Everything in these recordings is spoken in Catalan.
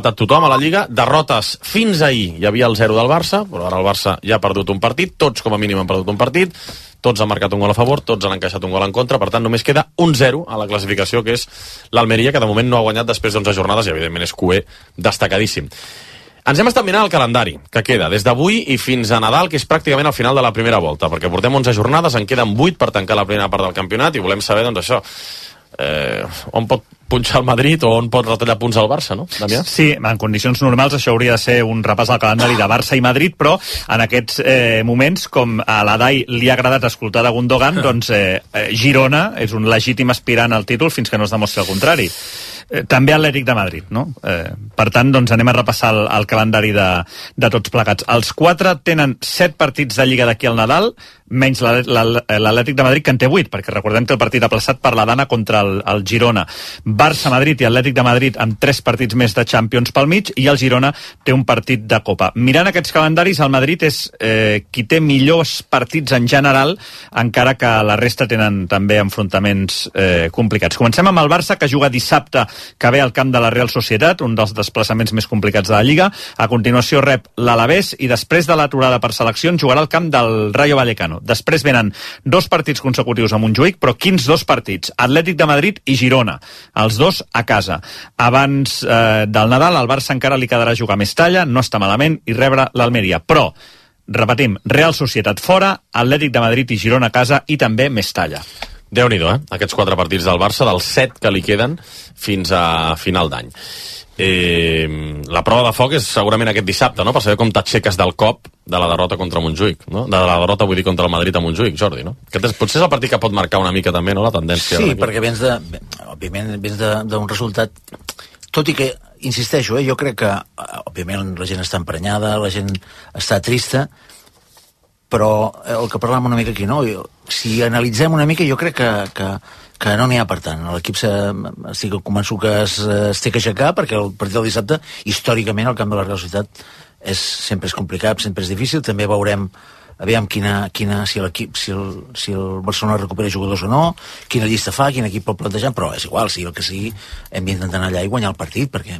tothom a la Lliga, derrotes fins ahir, hi havia el 0 del Barça, però ara el Barça ja ha perdut un partit, tots com a mínim han perdut un partit, tots han marcat un gol a favor, tots han encaixat un gol en contra, per tant només queda un 0 a la classificació, que és l'Almeria, que de moment no ha guanyat després d'11 jornades, i evidentment és cuer destacadíssim. Ens hem estat mirant el calendari que queda des d'avui i fins a Nadal, que és pràcticament al final de la primera volta, perquè portem 11 jornades, en queden 8 per tancar la primera part del campionat, i volem saber, doncs, això, on pot punxar el Madrid o on pot retallar punts al Barça, no, Damià? Sí, en condicions normals això hauria de ser un repàs al calendari de Barça i Madrid, però en aquests moments, com a l'Adai li ha agradat escoltar de Gundogan, doncs Girona és un legítim aspirant al títol fins que no es demostri el contrari. També Atlètic de Madrid, no? Per tant, doncs anem a repassar el calendari de tots plegats. Els 4 tenen 7 partits de Lliga d'aquí al Nadal, menys l'Atlètic de Madrid, que en té 8, perquè recordem que el partit aplaçat per la Dana contra el Girona. Barça, Madrid i Atlètic de Madrid amb 3 partits més de Champions pel mig, i el Girona té un partit de Copa. Mirant aquests calendaris, el Madrid és qui té millors partits en general, encara que la resta tenen també enfrontaments complicats. Comencem amb el Barça, que juga dissabte que ve al camp de la Real Societat, un dels desplaçaments més complicats de la Lliga. A continuació rep l'Alavés i després de l'aturada per seleccions jugarà al camp del Rayo Vallecano. Després venen 2 partits consecutius a Montjuïc, però quins 2 partits? Atlètic de Madrid i Girona, els 2 a casa. Abans del Nadal al Barça encara li quedarà jugar Mestalla, no està malament, i rebre l'Almeria. Però, repetim, Real Societat fora, Atlètic de Madrid i Girona a casa, i també Mestalla. Déu-n'hi-do, aquests 4 partits del Barça, dels 7 que li queden fins a final d'any. La prova de foc és segurament aquest dissabte, no? Per saber com t'aixeques del cop de la derrota contra Montjuïc, no? De la derrota, vull dir, contra el Madrid a Montjuïc, Jordi, no? Potser és el partit que pot marcar una mica també, no?, la tendència. Sí, perquè òbviament vens d'un resultat, tot i que, insisteixo, jo crec que òbviament la gent està emprenyada, la gent està trista, però el que parlàvem una mica aquí, no? Si analitzem una mica, jo crec que no n'hi ha per tant. L'equip estic convençut que es té que aixecar, perquè el partit del dissabte, històricament, al camp de la Real Societat sempre és complicat, sempre és difícil. També veurem aviam si el Barcelona recupera jugadors o no, quina llista fa, quin equip pot plantejar, però és igual, sigui el que sigui, hem d'intentar anar allà i guanyar el partit, perquè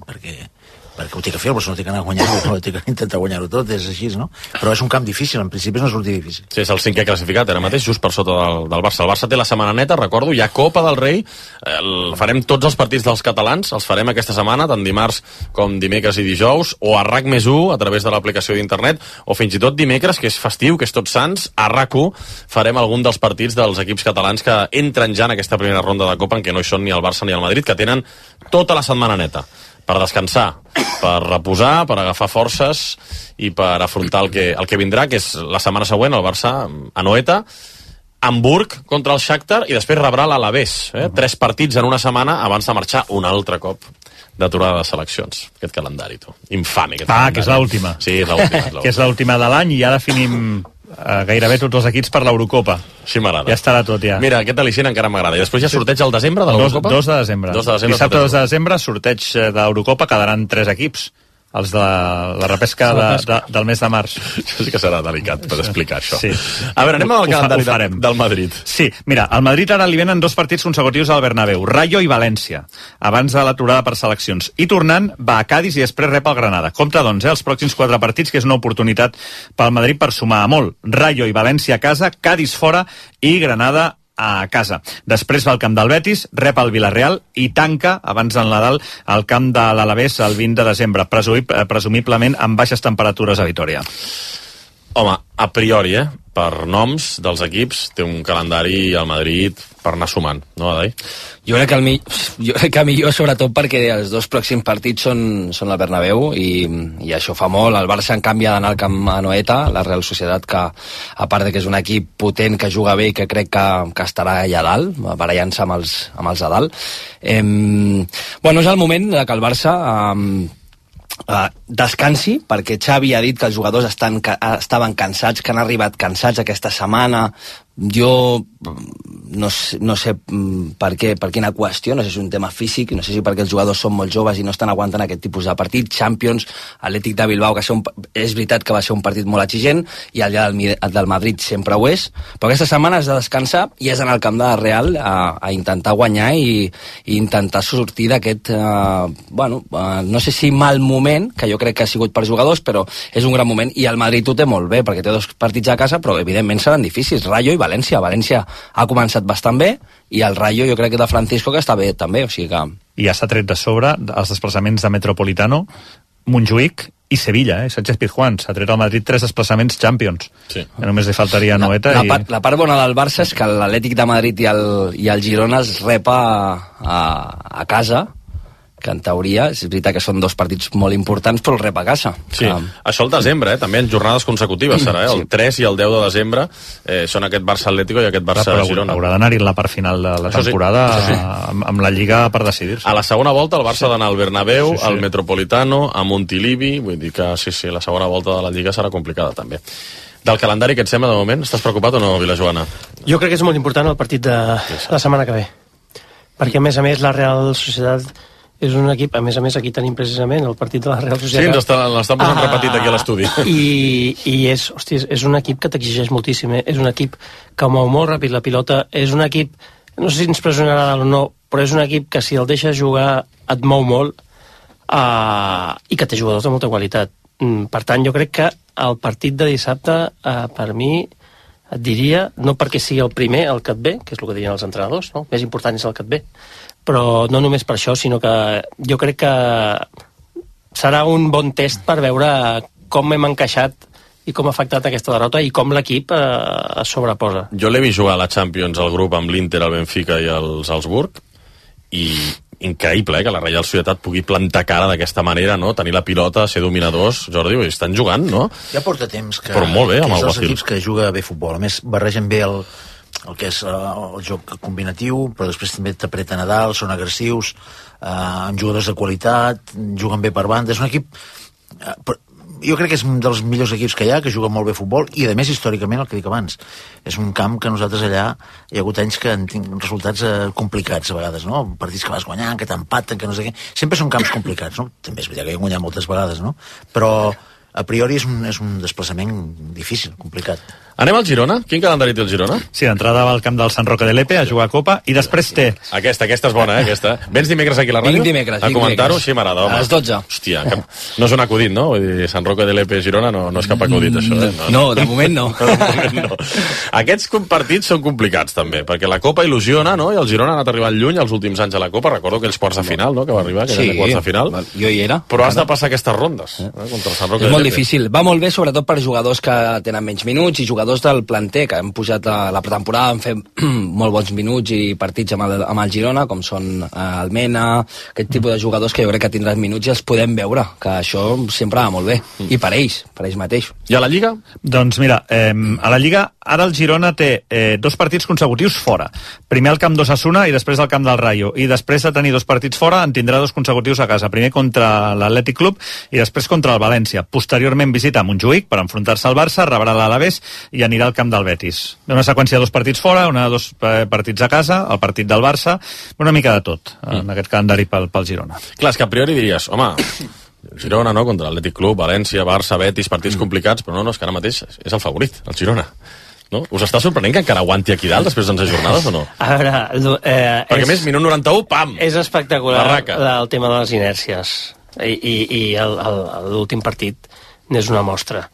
ho té que fer, el Barcelona té que anar a guanyar-ho, té que intentar guanyar-ho tot, és així, no? Però és un camp difícil, en principi és una sortida difícil. Sí, és el 5è classificat, ara mateix, just per sota del Barça. El Barça té la setmana neta, recordo, hi ha Copa del Rei, farem tots els partits dels catalans, els farem aquesta setmana, tant dimarts com dimecres i dijous, o a RAC+1, a través de l'aplicació d'internet, o fins i tot dimecres, que és festiu, que és Tots Sants, a RAC1, farem algun dels partits dels equips catalans que entren ja en aquesta primera ronda de Copa, en què no hi són ni el Barça ni el Madrid, que tenen tota la setmana neta per descansar, per reposar, per agafar forces i per afrontar el que vindrà, que és la setmana següent, el Barça a Noeta, Hamburg contra el Shakhtar, i després rebrà l'Alavés. 3 partits en una setmana abans de marxar un altre cop d'aturada de seleccions. Aquest calendari, tu. Infame, aquest calendari. Que és l'última. Sí, és l'última. Que és l'última de l'any, i ja definim gairebé tots els equips per l'Eurocopa. Sí, m'agrada. Ja estarà tot, ja. Mira, aquest al·licient encara m'agrada. I després ja sorteig al desembre de l'Eurocopa? 2 de desembre. Dissabte 2 de desembre, sorteig de l'Eurocopa, quedaran 3 equips. Els de la repesca del mes de març. Això sí que serà delicat per explicar això. Sí. A veure, anem al calendari del Madrid. Sí, mira, al Madrid ara li venen 2 partits consecutius al Bernabéu, Rayo i València, abans de l'aturada per seleccions. I tornant, va a Cádiz i després rep el Granada. Compte, doncs, els pròxims 4 partits, que és una oportunitat pel Madrid per sumar a molt. Rayo i València a casa, Cádiz fora i Granada a casa. Després va al camp del Betis, rep el Villarreal i tanca, abans del Nadal, al camp de l'Alavés el 20 de desembre, presumiblement amb baixes temperatures a Vitòria. Home, a priori, per noms dels equips, té un calendari al Madrid per anar sumant, no, Adai? Jo crec que millor, sobretot perquè els 2 pròxims partits són al Bernabéu i això fa molt. El Barça, en canvi, ha d'anar al camp a Noeta, la Real Societat, que a part de que és un equip potent, que juga bé i que crec que estarà allà a dalt, barallant-se amb els de dalt. És el moment que el Barça descansi, perquè Xavi ha dit que els jugadors estaven cansats, que han arribat cansats aquesta setmana Jo no sé per què, per quina qüestió, no sé si és un tema físic, no sé si perquè els jugadors són molt joves i no estan aguantant aquest tipus de partit. Champions, Atlètic de Bilbao, que és veritat que va ser un partit molt exigent, i el del Madrid sempre ho és, però aquesta setmana has de descansar i és anar al camp de la Real a intentar guanyar i intentar sortir d'aquest, no sé si mal moment, que jo crec que ha sigut per jugadors, però és un gran moment, i el Madrid ho té molt bé, perquè té 2 partits a casa, però evidentment seran difícils. Rayo i València. València ha començat bastant bé, i el Rayo jo crec que de Francisco que està bé també, o sigui que... I ja s'ha tret de sobre els desplaçaments de Metropolitano, Montjuïc i Sevilla, Sánchez Pizjuán. S'ha tret al Madrid 3 desplaçaments Champions. Sí. Que només li faltaria Noeta. La part bona del Barça és que l'Atlètic de Madrid i el Girona es repa a casa, que en teoria és veritat que són 2 partits molt importants, però el rep a casa. Sí, això al desembre, també en jornades consecutives serà, el 3 i el 10 de desembre són aquest Barça-Atlético i aquest Barça-Girona. Haurà d'anar-hi la part final de la temporada amb la Lliga per decidir-se. A la segona volta el Barça ha d'anar al Bernabéu, al Metropolitano, a Montilivi, vull dir que sí, la segona volta de la Lliga serà complicada també. Del calendari, què et sembla de moment? Estàs preocupat o no, Vilajoana? Jo crec que és molt important el partit de la setmana que ve, perquè a més la Real Societat és un equip, a més aquí tenim precisament el partit de la Real Societat. Sí, l'estan posant repetit aquí a l'estudi. I és un equip que t'exigeix moltíssim, és un equip que mou molt ràpid la pilota, és un equip, no sé si ens pressionarà o no, però és un equip que si el deixes jugar et mou molt, i que té jugadors de molta qualitat. Per tant, jo crec que el partit de dissabte, per mi, et diria, no perquè sigui el primer el que et ve, que és el que dirien els entrenadors, no? Més important és el que et ve, però no només per això, sinó que jo crec que serà un bon test per veure com hem encaixat i com ha afectat aquesta derrota i com l'equip es sobreposa. Jo l'he vist jugar a la Champions al grup amb l'Inter, el Benfica i el Salzburg, i increïble, que la Reial Societat pugui plantar cara d'aquesta manera, no? Tenir la pilota, ser dominadors. Jordi, estan jugant, no? Ja porta temps que, però molt bé, que amb és el dels equips que juga bé futbol. A més, barregen bé el que és el joc combinatiu, però després també t'apreten a dalt, són agressius, amb jugadors de qualitat, juguen bé per banda. És un equip... jo crec que és un dels millors equips que hi ha, que juga molt bé futbol, i a més històricament, el que dic abans, és un camp que nosaltres allà hi ha hagut anys que han tingut resultats complicats a vegades, no? Partits que vas guanyant, que t'empaten, que no sé què, sempre són camps complicats, no? També és veritat que hi ha guanyat moltes vegades, no? Però a priori és un desplaçament difícil, complicat. Anem al Girona? Quin calendari té el Girona? Sí, d'entrada va al camp del Sant Roque de Lepe a jugar a Copa i després té... Aquesta és bona, aquesta. Vens dimecres aquí a la ràdio? Vinc dimecres. A comentar-ho? Sí, m'agrada, home. A les 12. Hòstia, no és un acudit, no? Vull dir, Sant Roque de Lepe i Girona no és cap acudit, això. No, de moment no. No. Aquests partits són complicats, també, perquè la Copa il·lusiona, no? I el Girona ha anat arribant lluny els últims anys a la Copa. Recordo aquells quarts de final, no?, que va arribar, aquells quarts de final. Jo hi era. Però has de passar aquestes rondes contra el Sant Roque de Lepe. És molt difícil. Va molt bé, sobretot per jugadors que tenen menys minuts i jugadors del planter que han pujat a la pretemporada, han fet molt bons minuts i partits amb el Girona, com són Almena, aquest tipus de jugadors que jo crec que tindran minuts i els podem veure, que això sempre va molt bé. I per ells mateixos. I a la Lliga? Doncs mira, a la Lliga ara el Girona té 2 partits consecutius fora. Primer al camp d'Osasuna i després al camp del Rayo. I després de tenir 2 partits fora en tindrà 2 consecutius a casa. Primer contra l'Atlètic Club i després contra el València. Posteriorment visita Montjuïc per enfrontar-se al Barça, rebrà l'Alavés i anirà al camp del Betis. Una seqüència de 2 partits fora, 2 partits a casa, el partit del Barça, una mica de tot en aquest calendari pel Girona. Clar, és que a priori diries, home, Girona, no?, contra l'Atlètic Club, València, Barça, Betis, partits complicats, però no, és que ara mateix és el favorit, el Girona. No? Us està sorprenent que encara aguanti aquí dalt després d'11 jornades o no? A veure... perquè més, minut 91, pam! És espectacular el tema de les inèrcies. I l'últim partit n'és una mostra.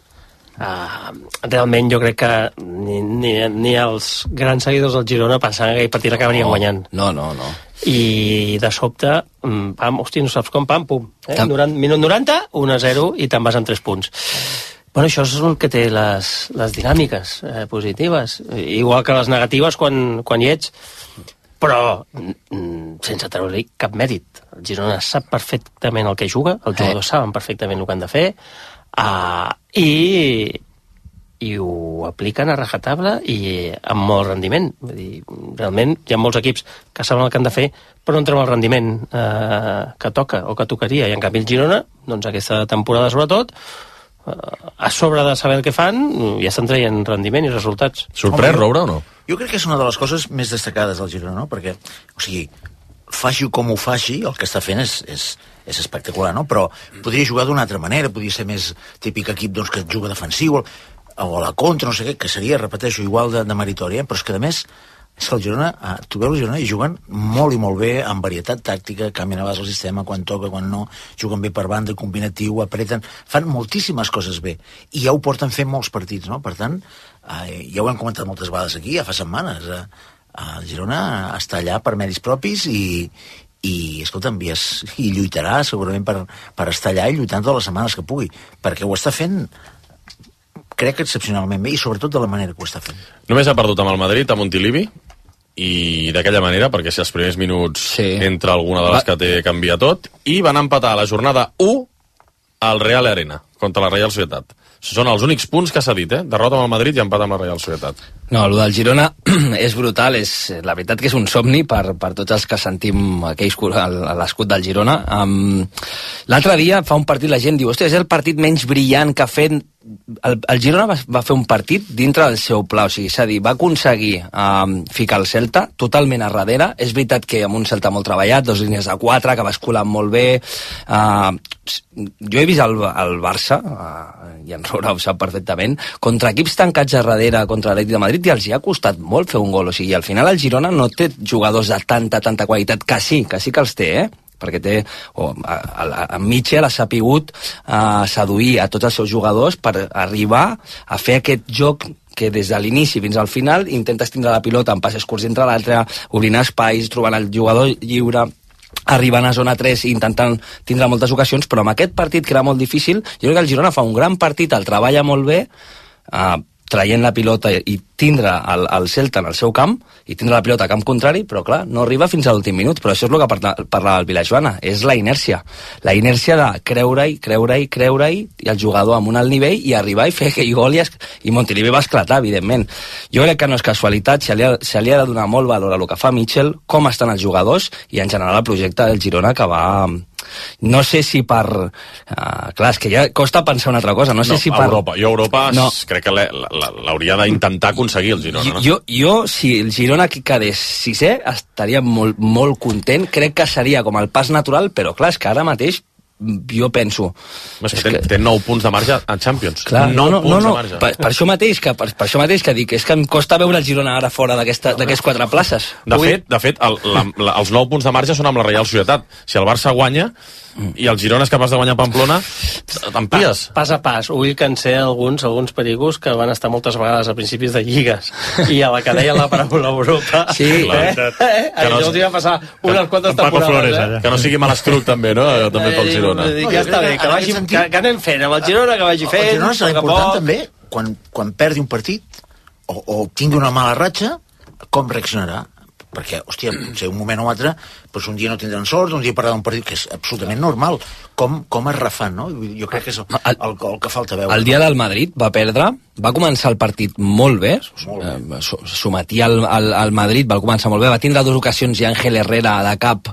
Realment jo crec que ni els grans seguidors del Girona pensaven que aquell partit l'acabarien guanyant. No. I de sobte, pam, hòstia, no saps com, pam, pum. Minut 90, 1-0 i te'n vas amb 3 punts. Bueno, això és el que té les dinàmiques positives, igual que les negatives quan hi ets, però sense treure-li cap mèrit. El Girona sap perfectament el que juga, els jugadors saben perfectament el que han de fer, i ho apliquen a rajatabla i amb molt rendiment. Vull dir, realment hi ha molts equips que saben el que han de fer però no entren el rendiment que toca o que tocaria, i en canvi el Girona, doncs aquesta temporada sobretot, a sobre de saber el que fan, ja estan traient rendiment i resultats. Sorprès, Roure, o no? Jo crec que és una de les coses més destacades del Girona, no? Perquè, o sigui, faci com ho faci, el que està fent és espectacular, no? Però podria jugar d'una altra manera, podria ser més típic equip doncs, que juga defensiu, o a la contra, no sé què, que seria, repeteixo, igual de meritori, però és que a més, és que el Girona, tu veus el Girona i juguen molt i molt bé, amb varietat tàctica, canvien a vegades el sistema, quan toca, quan no, juguen bé per banda, combinatiu, apreten, fan moltíssimes coses bé, i ja ho porten fent molts partits, no? Per tant, ja ho hem comentat moltes vegades aquí, ja fa setmanes, el Girona està allà per medis propis i escolta'm, i lluitarà segurament per estar allà i lluitant totes les setmanes que pugui, perquè ho està fent, crec que excepcionalment bé, i sobretot de la manera que ho està fent. Només ha perdut amb el Madrid, a Montilivi, i d'aquella manera, perquè si els primers minuts entra alguna de les que té canvia tot, i van empatar a la jornada 1 al Real Arena, contra la Real Societat. Són els únics punts que s'ha dit, derrota amb el Madrid i empat amb la Real Societat. No, el del Girona és brutal, la veritat que és un somni per tots els que sentim l'escut del Girona. L'altre dia, fa un partit, la gent diu, ostres, és el partit menys brillant que ha fet. El Girona va fer un partit dintre del seu pla, o sigui, és a dir, va aconseguir ficar el Celta totalment a darrere. És veritat que amb un Celta molt treballat, 2 línies de 4, que va escolant molt bé. Jo he vist el Barça, i en Roura ho sap perfectament, contra equips tancats a darrere, contra l'Atlètic de Madrid, i els hi ha costat molt fer un gol. O sigui, al final el Girona no té jugadors de tanta qualitat, que sí que els té, perquè té, en Mitchell ha sapigut seduir a tots els seus jugadors per arribar a fer aquest joc que des de l'inici fins al final intentes tindre la pilota en passes curts entre l'altre, obrint espais, trobant el jugador lliure, arribant a zona 3 i intentant tindre moltes ocasions, però amb aquest partit que era molt difícil, jo crec que el Girona fa un gran partit, el treballa molt bé, traient la pilota i tindre el Celta en el seu camp i tindre la pilota a camp contrari, però clar, no arriba fins a l'últim minut, però això és el que parlava el Vilajoana, és la inèrcia de creure-hi i el jugador amb un alt nivell i arribar i fer aquell gol i Montilivi va esclatar, evidentment. Jo crec que no és casualitat, se li ha de donar molt valor a el que fa Mitchell, com estan els jugadors i en general el projecte del Girona que va... No sé si per... clar, és que ja costa pensar una altra cosa. No sé si per... Europa crec que l'hauria d'intentar aconseguir el Girona. Jo, si el Girona quedés sisè, estaria molt, molt content. Crec que seria com el pas natural, però clar, és que ara mateix jo penso... Té 9 punts de marge a Champions. Clar, no, per això mateix que dic, és que em costa veure el Girona ara fora d'aquestes 4 places. De fet, els 9 punts de marge són amb la Real Societat. Si el Barça guanya i el Girona és capaç de guanyar Pamplona, t'amplies. Pas a pas, vull que en sé alguns pericos que van estar moltes vegades a principis de lligues i a la que deia la paraula Europa això els va passar unes quantes temporades. Que no sigui malastruc també, no? També pel Girona. Ja està bé, que anem fent amb el Girona, que vagi fent. El Girona serà important també, quan perdi un partit o tingui una mala ratxa, com reaccionarà? Perquè, hòstia, potser un moment o altre doncs un dia no tindran sort, un dia perdrà un partit que és absolutament normal, com es refan, no? Jo crec que és el que falta veure. El dia del Madrid va perdre, va començar el partit molt bé, sometia el Madrid, va començar molt bé, va tindre 2 ocasions i Ángel Herrera de cap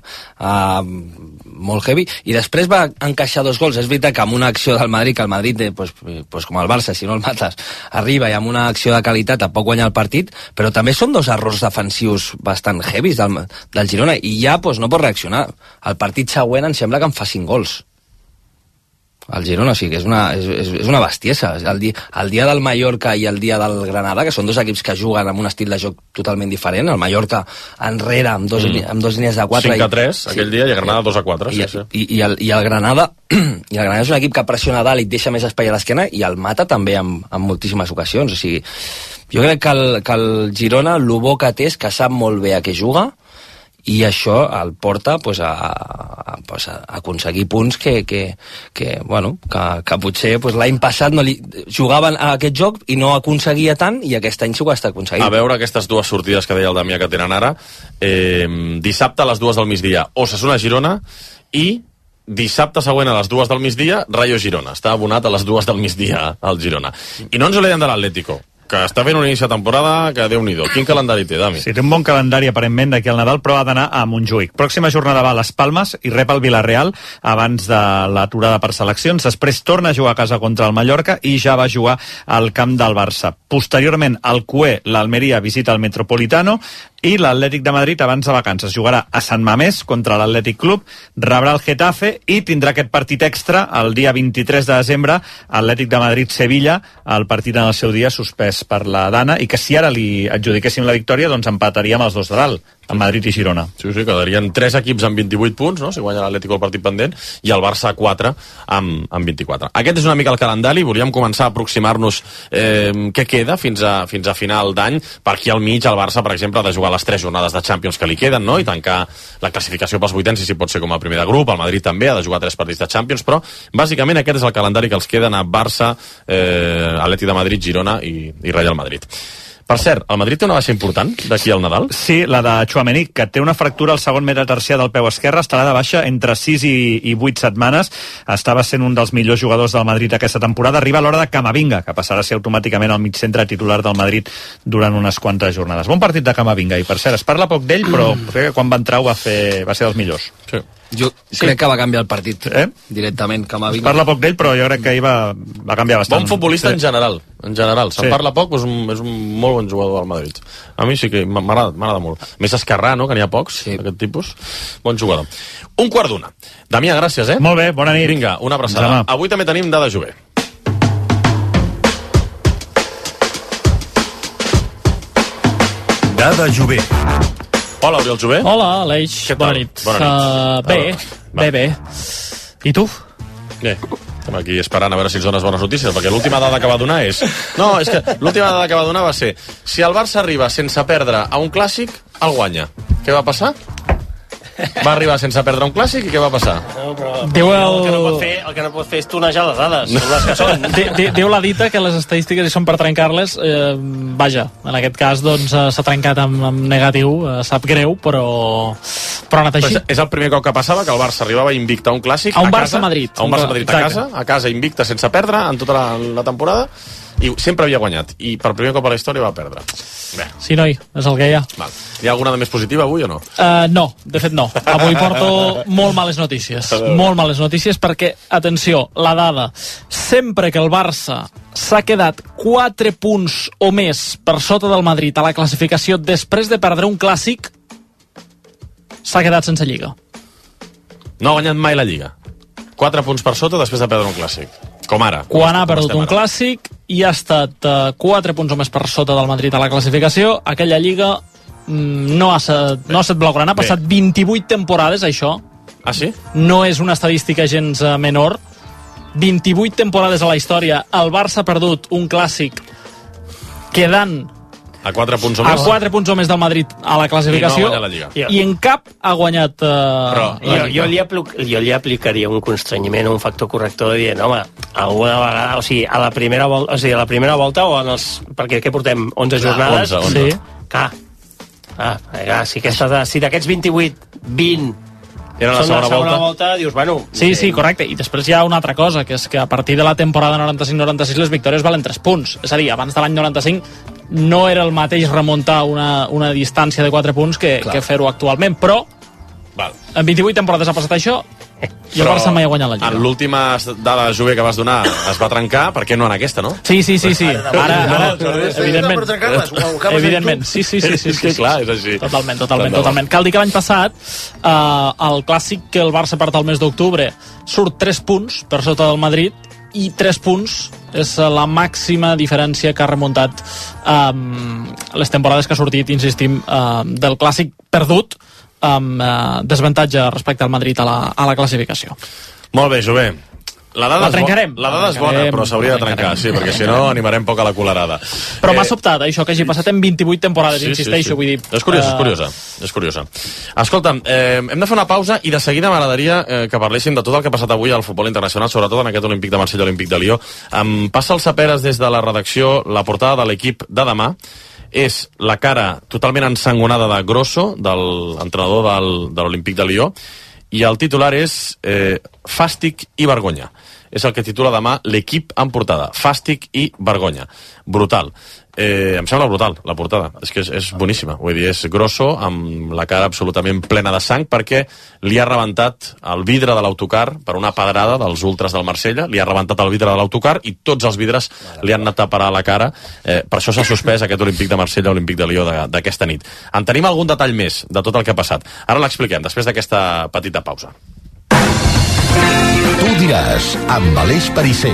molt heavy, i després va encaixar 2 gols. És veritat que amb una acció del Madrid, que el Madrid, com el Barça, si no el mates, arriba i amb una acció de qualitat et pot guanyar el partit, però també són 2 errors defensius bastant heavies del Girona, i ja no pot reaccionar. El partit següent em sembla que en fa 5 gols. El Girona, o sigui, que és una bestiesa. El dia del Mallorca i el dia del Granada, que són 2 equips que juguen amb un estil de joc totalment diferent. El Mallorca enrere amb 2 línies de 4. 5-3 aquell dia i el Granada 2-4. I el Granada és un equip que pressiona dalt i et deixa més espai a l'esquena, i el mata també en moltíssimes ocasions. O sigui, jo crec que el Girona, el bo que té és que sap molt bé a què juga, i això el porta a aconseguir punts que potser l'any passat jugaven a aquest joc i no aconseguia tant, i aquest any s'ho està aconseguint. A veure aquestes 2 sortides que deia el Damià que tenen ara, dissabte a les 2 del migdia Osasuna Girona, i dissabte següent a les 2 del migdia Rayo Girona. Està abonat a les 2 del migdia al Girona. I no ens oblidem de l'Atlético. que està fent un inici de temporada que Déu-n'hi-do. Quin calendari té, Dami? Sí, té un bon calendari aparentment d'aquí al Nadal, però ha d'anar a Montjuïc. Pròxima jornada va a Les Palmes i rep el Villarreal abans de l'aturada per seleccions. Després torna a jugar a casa contra el Mallorca i ja va jugar al camp del Barça. Posteriorment, al CUE, l'Almeria visita el Metropolitano i l'Atlètic de Madrid abans de vacances jugarà a Sant Mamés contra l'Atlètic Club, rebrà el Getafe i tindrà aquest partit extra el dia 23 de desembre, Atlètic de Madrid-Sevilla, el partit en el seu dia suspès per la Dana, i que si ara li adjudiquéssim la victòria, doncs empataríem els dos de dalt, el Madrid i Girona. Sí, quedarien 3 equips amb 28 punts, no?, si guanya l'Atlético el partit pendent, i el Barça 4 amb 24. Aquest és una mica el calendari, volíem començar a aproximar-nos què queda fins a final d'any. Per aquí al mig el Barça, per exemple, ha de jugar les 3 jornades de Champions que li queden, no?, i tancar la classificació pels vuitens, i si pot ser com a primer de grup. El Madrid també ha de jugar 3 partits de Champions, però bàsicament aquest és el calendari que els queden a Barça, Atlètic de Madrid, Girona i Real Madrid. Per cert, el Madrid té una baixa important d'aquí al Nadal? Sí, la de Tchouaméni, que té una fractura al segon metatarsià del peu esquerre, estarà de baixa entre 6 i 8 setmanes. Estava sent un dels millors jugadors del Madrid aquesta temporada. Arriba l'hora de Camavinga, que passarà a ser automàticament el migcentre titular del Madrid durant unes quantes jornades. Bon partit de Camavinga, i per cert, es parla poc d'ell, però crec que quan va entrar va ser dels millors. Sí. Jo crec que va canviar el partit directament, Camavinga. Es parla poc d'ell, però jo crec que ahir va canviar bastant. Bon futbolista en general. Se'n parla poc, però és un molt bon jugador del Madrid. A mi sí que m'agrada molt. Més esquerrà, no?, que n'hi ha pocs, d'aquest tipus. Bon jugador. 1:15. Damià, gràcies, Molt bé, bona nit. Vinga, una abraçada. Avui també tenim Dada Jové. Dada Jové. Hola, Oriol Jové. Hola, Aleix. Què tal? Bona nit. Bé. I tu? Bé. Estem aquí esperant a veure si ens dones bones notícies, perquè l'última dada que va donar és... No, és que l'última dada que va donar va ser si el Barça arriba sense perdre a un clàssic, el guanya. Què va passar? Va arribar sense perdre un clàssic i què va passar? No, però Diu el que no pot fer és tonejar les dades, són les que són. Diu la dita que les estadístiques hi són per trencar-les. Vaja, en aquest cas doncs s'ha trencat amb negatiu, sap greu, però ha anat així. És el primer cop que passava, que el Barça arribava invicte a un clàssic, a un Barça-Madrid. A un Barça-Madrid a casa invicte sense perdre en tota la temporada, i sempre havia guanyat, i per primer cop a la història va perdre. Bé. Sí, noi, és el que hi ha. Val. Hi ha alguna de més positiva avui o no? No, de fet no. Avui porto molt males notícies. Molt males notícies perquè, atenció, la dada, sempre que el Barça s'ha quedat 4 punts o més per sota del Madrid a la classificació després de perdre un clàssic, s'ha quedat sense Lliga. No ha guanyat mai la Lliga. 4 punts per sota després de perdre un clàssic. Com ara. Quan ha perdut un clàssic i ha estat 4 punts o més per sota del Madrid a la classificació, aquella Lliga no ha estat blaugrana. Ha passat 28 temporades, això. Ah, sí? No és una estadística gens menor. 28 temporades a la història. El Barça ha perdut un clàssic quedant a 4 punts o més. A 4 punts o més del Madrid a la classificació. I no ha guanyat la Lliga. I en cap ha guanyat Però jo li aplicaria un constrenyiment, un factor corrector de dir, home, alguna vegada, o sigui, a la primera volta o en els... Perquè què portem? 11 jornades? 11. Sí. Si d'aquests 28, 20 era la segona volta, dius, bueno... Sí, correcte. I després hi ha una altra cosa, que és que a partir de la temporada 95-96 les victòries valen 3 punts. És a dir, abans de l'any 95 no era el mateix remuntar una distància de 4 punts que fer-ho actualment, però en 28 temporades ha passat això i el Barça mai ha guanyat la Lliga. En l'última dada Jové que vas donar es va trencar, per què no en aquesta, no? Sí. Ara, evidentment. Sí. Clar, és així. Totalment. Cal dir que l'any passat el clàssic que el Barça perd el mes d'octubre surt 3 punts per sota del Madrid, i 3 punts és la màxima diferència que ha remuntat les temporades que ha sortit, insistim, del clàssic perdut amb desavantatge respecte al Madrid a la classificació. Molt bé, Jové. La dada és bona, però s'hauria de trencar, sí, perquè si no animarem poc a la colarada. Però m'ha sobtat, això, que hagi passat en 28 temporades, insisteixo, vull dir... És curiosa. Escolta, hem de fer una pausa i de seguida m'agradaria que parléssim de tot el que ha passat avui al futbol internacional, sobretot en aquest Olímpic de Marsella, Olímpic de Lió. Passa el Saperes des de la redacció, la portada de l'equip de demà és la cara totalment ensangonada de Grosso, del entrenador de l'Olímpic de Lió, i el titular és fàstic i vergonya. És el que titula demà l'equip en portada. Fàstic i vergonya. Brutal. Em sembla brutal, la portada. És que és boníssima. Vull dir, és grosso, amb la cara absolutament plena de sang, perquè li ha rebentat el vidre de l'autocar per una pedrada dels ultras del Marsella. Li ha rebentat el vidre de l'autocar i tots els vidres li han anat a parar a la cara. Per això s'ha suspès aquest Olímpic de Marsella, Olímpic de Lió d'aquesta nit. En tenim algun detall més de tot el que ha passat. Ara l'expliquem, després d'aquesta petita pausa. Tu diràs, amb Aleix Perisser.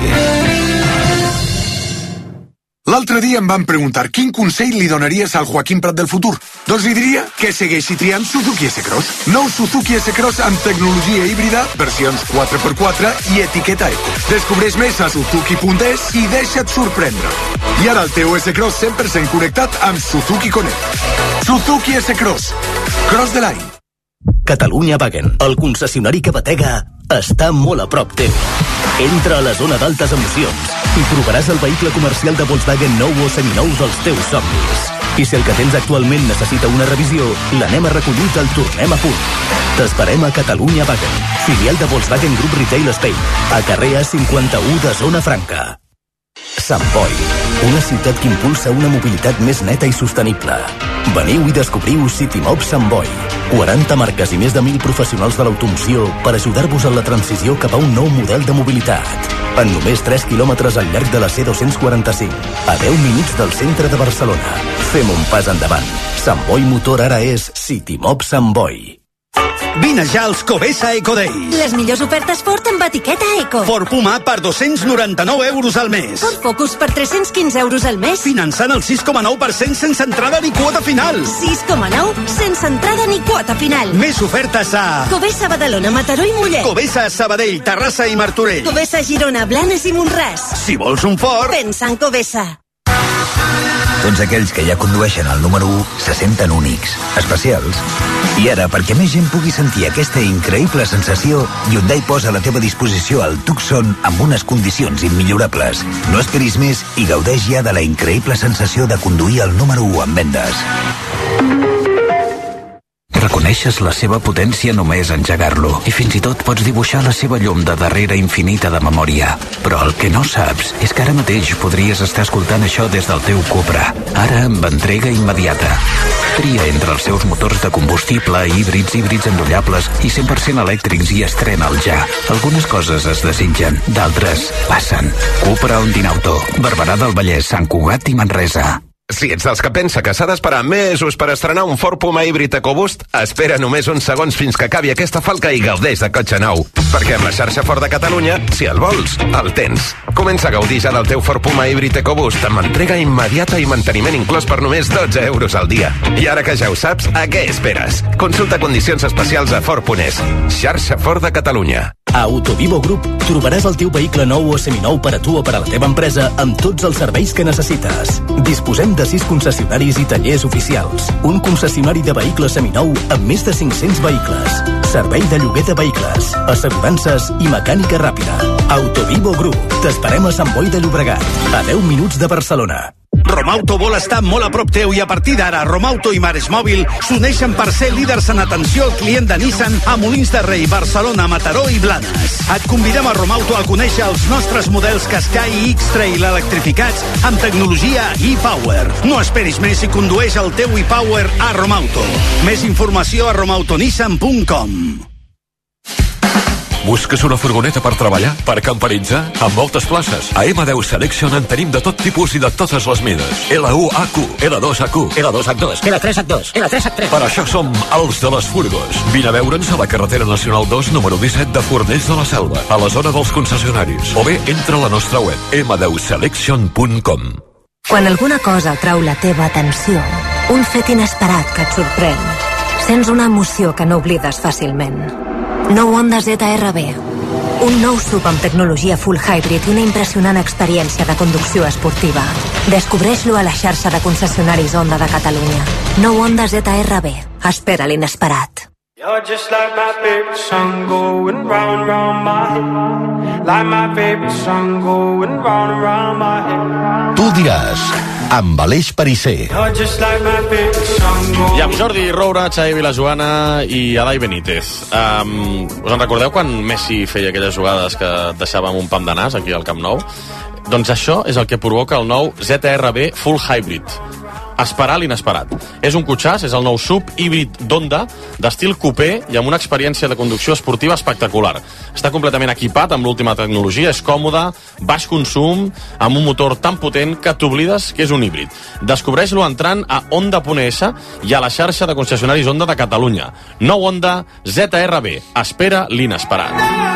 L'altre dia em van preguntar quin consell li donaries al Joaquim Prat del futur. Doncs li diria que segueixi triant Suzuki S-Cross. Nou Suzuki S-Cross amb tecnologia híbrida, versions 4x4 i etiqueta eco. Descobreix més a suzuki.es i deixa't sorprendre. I ara el teu S-Cross 100% connectat amb Suzuki Connect. Suzuki S-Cross. Cross the line. Catalunya Wagen, el concessionari que batega, està molt a prop teu. Entra a la zona d'altes emocions i trobaràs el vehicle comercial de Volkswagen nou o seminou dels teus somnis. I si el que tens actualment necessita una revisió, l'anem a recollir i el tornem a punt. T'esperem a Catalunya Wagen, filial de Volkswagen Group Retail Spain, a carrer A51 de Zona Franca. Sant Boi, una ciutat que impulsa una mobilitat més neta i sostenible. Veniu i descobriu Citymob Sant Boi. 40 marques i més de 1.000 professionals de l'automoció per ajudar-vos en la transició cap a un nou model de mobilitat. En només 3 quilòmetres al llarg de la C245, a 10 minuts del centre de Barcelona. Fem un pas endavant. Sant Boi Motor ara és Citymob Sant Boi. Vine ja als Covesa Eco Days. Les millors ofertes Ford amb etiqueta Eco. Ford Puma per 299 euros al mes. Ford Focus per 315 euros al mes. Finançant el 6,9% sense entrada ni quota final. 6,9 sense entrada ni quota final. Més ofertes a Covesa Badalona, Mataró i Mollet. Covesa Sabadell, Terrassa i Martorell. Covesa Girona, Blanes i Montràs. Si vols un Ford, pensa en Covesa. Tots aquells que ja condueixen el número 1 se senten únics, especials. I ara, perquè més gent pugui sentir aquesta increïble sensació, Hyundai posa a la teva disposició el Tucson amb unes condicions immillorables. No esperis més i gaudeix ja de la increïble sensació de conduir el número 1 en vendes. Reconeixes la seva potència només engegar-lo i fins i tot pots dibuixar la seva llum de darrere infinita de memòria. Però el que no saps és que ara mateix podries estar escoltant això des del teu Cupra, ara amb entrega immediata. Tria entre els seus motors de combustible, híbrids endollables i 100% elèctrics i estrena'l ja. Algunes coses es desitgen, d'altres passen. Cupra Ondinauto, Barberà del Vallès, Sant Cugat i Manresa. Si ets dels que pensa que s'ha d'esperar mesos per estrenar un Ford Puma híbrid EcoBoost, espera només uns segons fins que acabi aquesta falca i gaudeix de cotxe nou. Perquè amb la xarxa Ford de Catalunya, si el vols, el tens. Comença a gaudir ja del teu Ford Puma híbrid EcoBoost amb entrega immediata i manteniment inclòs per només 12 euros al dia. I ara que ja ho saps, a què esperes? Consulta condicions especials a Ford.es. Xarxa Ford de Catalunya. A Autovivo Group trobaràs el teu vehicle nou o seminou per a tu o per a la teva empresa amb tots els serveis que necessites. Disposem de 6 concessionaris i tallers oficials. Un concessionari de vehicles seminou amb més de 500 vehicles. Servei de lloguer de vehicles, assegurances i mecànica ràpida. Autovivo Group. T'esperem a Sant Boi de Llobregat, a 10 minuts de Barcelona. Romauto vol estar molt a prop teu i a partir d'ara Romauto i Mares Mòbil s'uneixen per ser líders en atenció al client de Nissan a Molins de Rei, Barcelona, Mataró i Blanes. Et convidem a Romauto a conèixer els nostres models Qashqai i X-Trail electrificats amb tecnologia e-Power. No esperis més i condueix el teu e-Power a Romauto. Més informació a romautonissan.com. Busques una furgoneta per treballar? Per camperitzar? Amb moltes places. A M10 Selection en tenim de tot tipus i de totes les mides. L1HQ, L2HQ, L2H2, L3H2, L3H3. Per això som els de les furgos. Vine a veure'ns a la carretera nacional 2, número 17 de Fornells de la Selva, a la zona dels concessionaris. O bé, entra a la nostra web, m10selection.com. Quan alguna cosa trau la teva atenció, un fet inesperat que et sorprèn, sents una emoció que no oblides fàcilment. Nou Honda ZR-B. Un nou SUV amb tecnologia full hybrid i una impressionant experiència de conducció esportiva. Descobreix-lo a la xarxa de concessionaris Honda de Catalunya. Nou Honda ZR-B. Espera l'inesperat. You're just like my favorite song going round and round my head. Like my favorite song going round and round my head. Tu diràs. amb Aleix Perisser. I amb Jordi Roura, Xavi Vilajoana i Adai Benítez. Us en recordeu quan Messi feia aquelles jugades que deixava amb un pam de nas aquí al Camp Nou? Doncs això és el que provoca el nou ZR-B Full Hybrid. Esperar l'inesperat. És un cotxàs, és el nou sub híbrid d'Honda, d'estil coupé i amb una experiència de conducció esportiva espectacular. Està completament equipat amb l'última tecnologia, és còmode, baix consum, amb un motor tan potent que t'oblides que és un híbrid. Descobreix-lo entrant a Honda.es i a la xarxa de concessionaris Honda de Catalunya. Nou Honda ZR-B. Espera l'inesperat.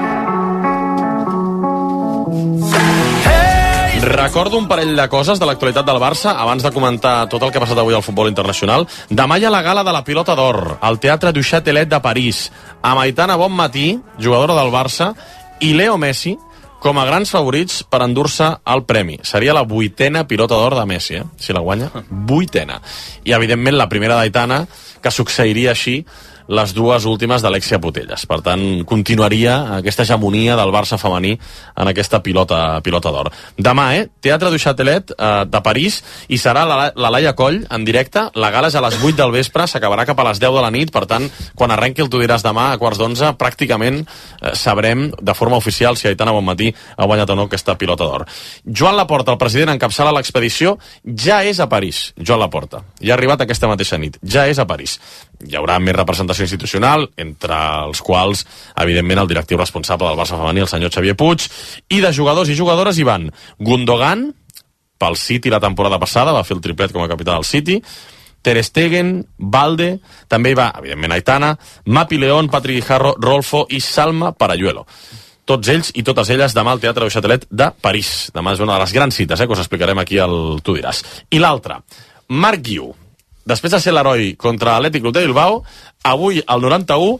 Recordo un parell de coses de l'actualitat del Barça abans de comentar tot el que ha passat avui al futbol internacional. Demà hi ha la gala de la Pilota d'Or al Teatre du Châtelet de París, amb Aitana Bonmatí, jugadora del Barça, i Leo Messi com a grans favorits per endur-se el premi. Seria la 8a Pilota d'Or de Messi, si la guanya. 8a. I, evidentment, la primera d'Aitana, que succeiria així les dues últimes d'Alexia Putellas. Per tant, continuaria aquesta hegemonia del Barça femení en aquesta pilota d'or. Demà, Teatre du Châtelet de París, i serà la Laia Coll en directe. La gala és a les 8 del vespre, s'acabarà cap a les 10 de la nit, per tant, quan arrenqui el Tu diràs demà a 11:15, pràcticament sabrem de forma oficial si Aitana Bonmatí ha guanyat o no aquesta Pilota d'Or. Joan Laporta, el president, encapçala l'expedició, ja és a París. Joan Laporta, ja ha arribat aquesta mateixa nit, ja és a París. Hi haurà més representació institucional, entre els quals, evidentment, el directiu responsable del Barça femení, el senyor Xavier Puig, i de jugadors i jugadores hi van Gundogan, pel City la temporada passada, va fer el triplet com a capità del City, Ter Stegen, Balde, també hi va, evidentment, Aitana, Mapi León, Patrick Guijarro, Rolfo i Salma Parayuelo. Tots ells i totes elles demà al Teatre du Châtelet de París. Demà és una de les grans cites, que us explicarem aquí al Tu diràs. I l'altra, Marc Guiu. Després de ser l'heroi contra l'Atlètic Club de Bilbao, avui, al 91,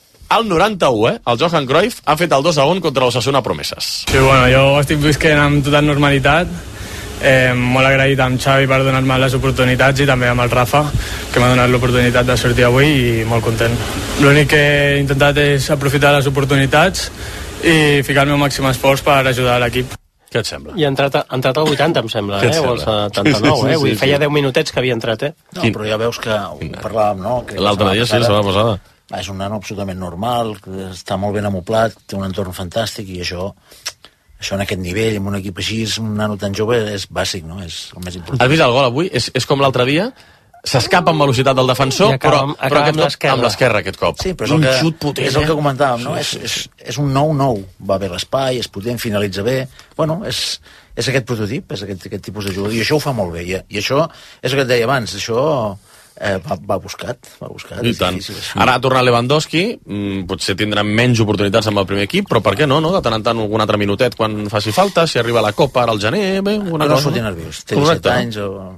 el Johan Cruyff ha fet el 2-1 contra l'Osasuna Promeses. Sí, bueno, jo estic visquent amb total normalitat, molt agraït amb Xavi per donar-me les oportunitats i també amb el Rafa, que m'ha donat l'oportunitat de sortir avui i molt content. L'únic que he intentat és aprofitar les oportunitats i ficar el meu màxim esforç per ajudar l'equip. Què et sembla? I ha entrat al 80, em sembla, o al 79, Vull dir, feia 10 minutets que havia entrat, No, però ja veus que ho parlàvem, no? L'altre dia sí, la setmana passada. És un nano absolutament normal, que està molt ben amoplat, té un entorn fantàstic, i això en aquest nivell, amb un equip així, un nano tan jove, és bàsic, no? És el més important. Has vist el gol avui? És com l'altre dia? S'escapa amb velocitat del defensor, però aquest cop amb l'esquerra, aquest cop. Sí, però un xut potent, és el que comentàvem, no? És un 9-9, va bé l'espai, és potent, finalitza bé. Bueno, és aquest prototip, és aquest tipus de jugador, i això ho fa molt bé. I això és el que et deia abans, això va buscat. I tant. Ara ha tornat Lewandowski, potser tindran menys oportunitats amb el primer equip, però per què no? De tant en tant algun altre minutet quan faci falta, si arriba la Copa ara al gener, bé, una cosa. No sortir nerviós, té 17 anys o...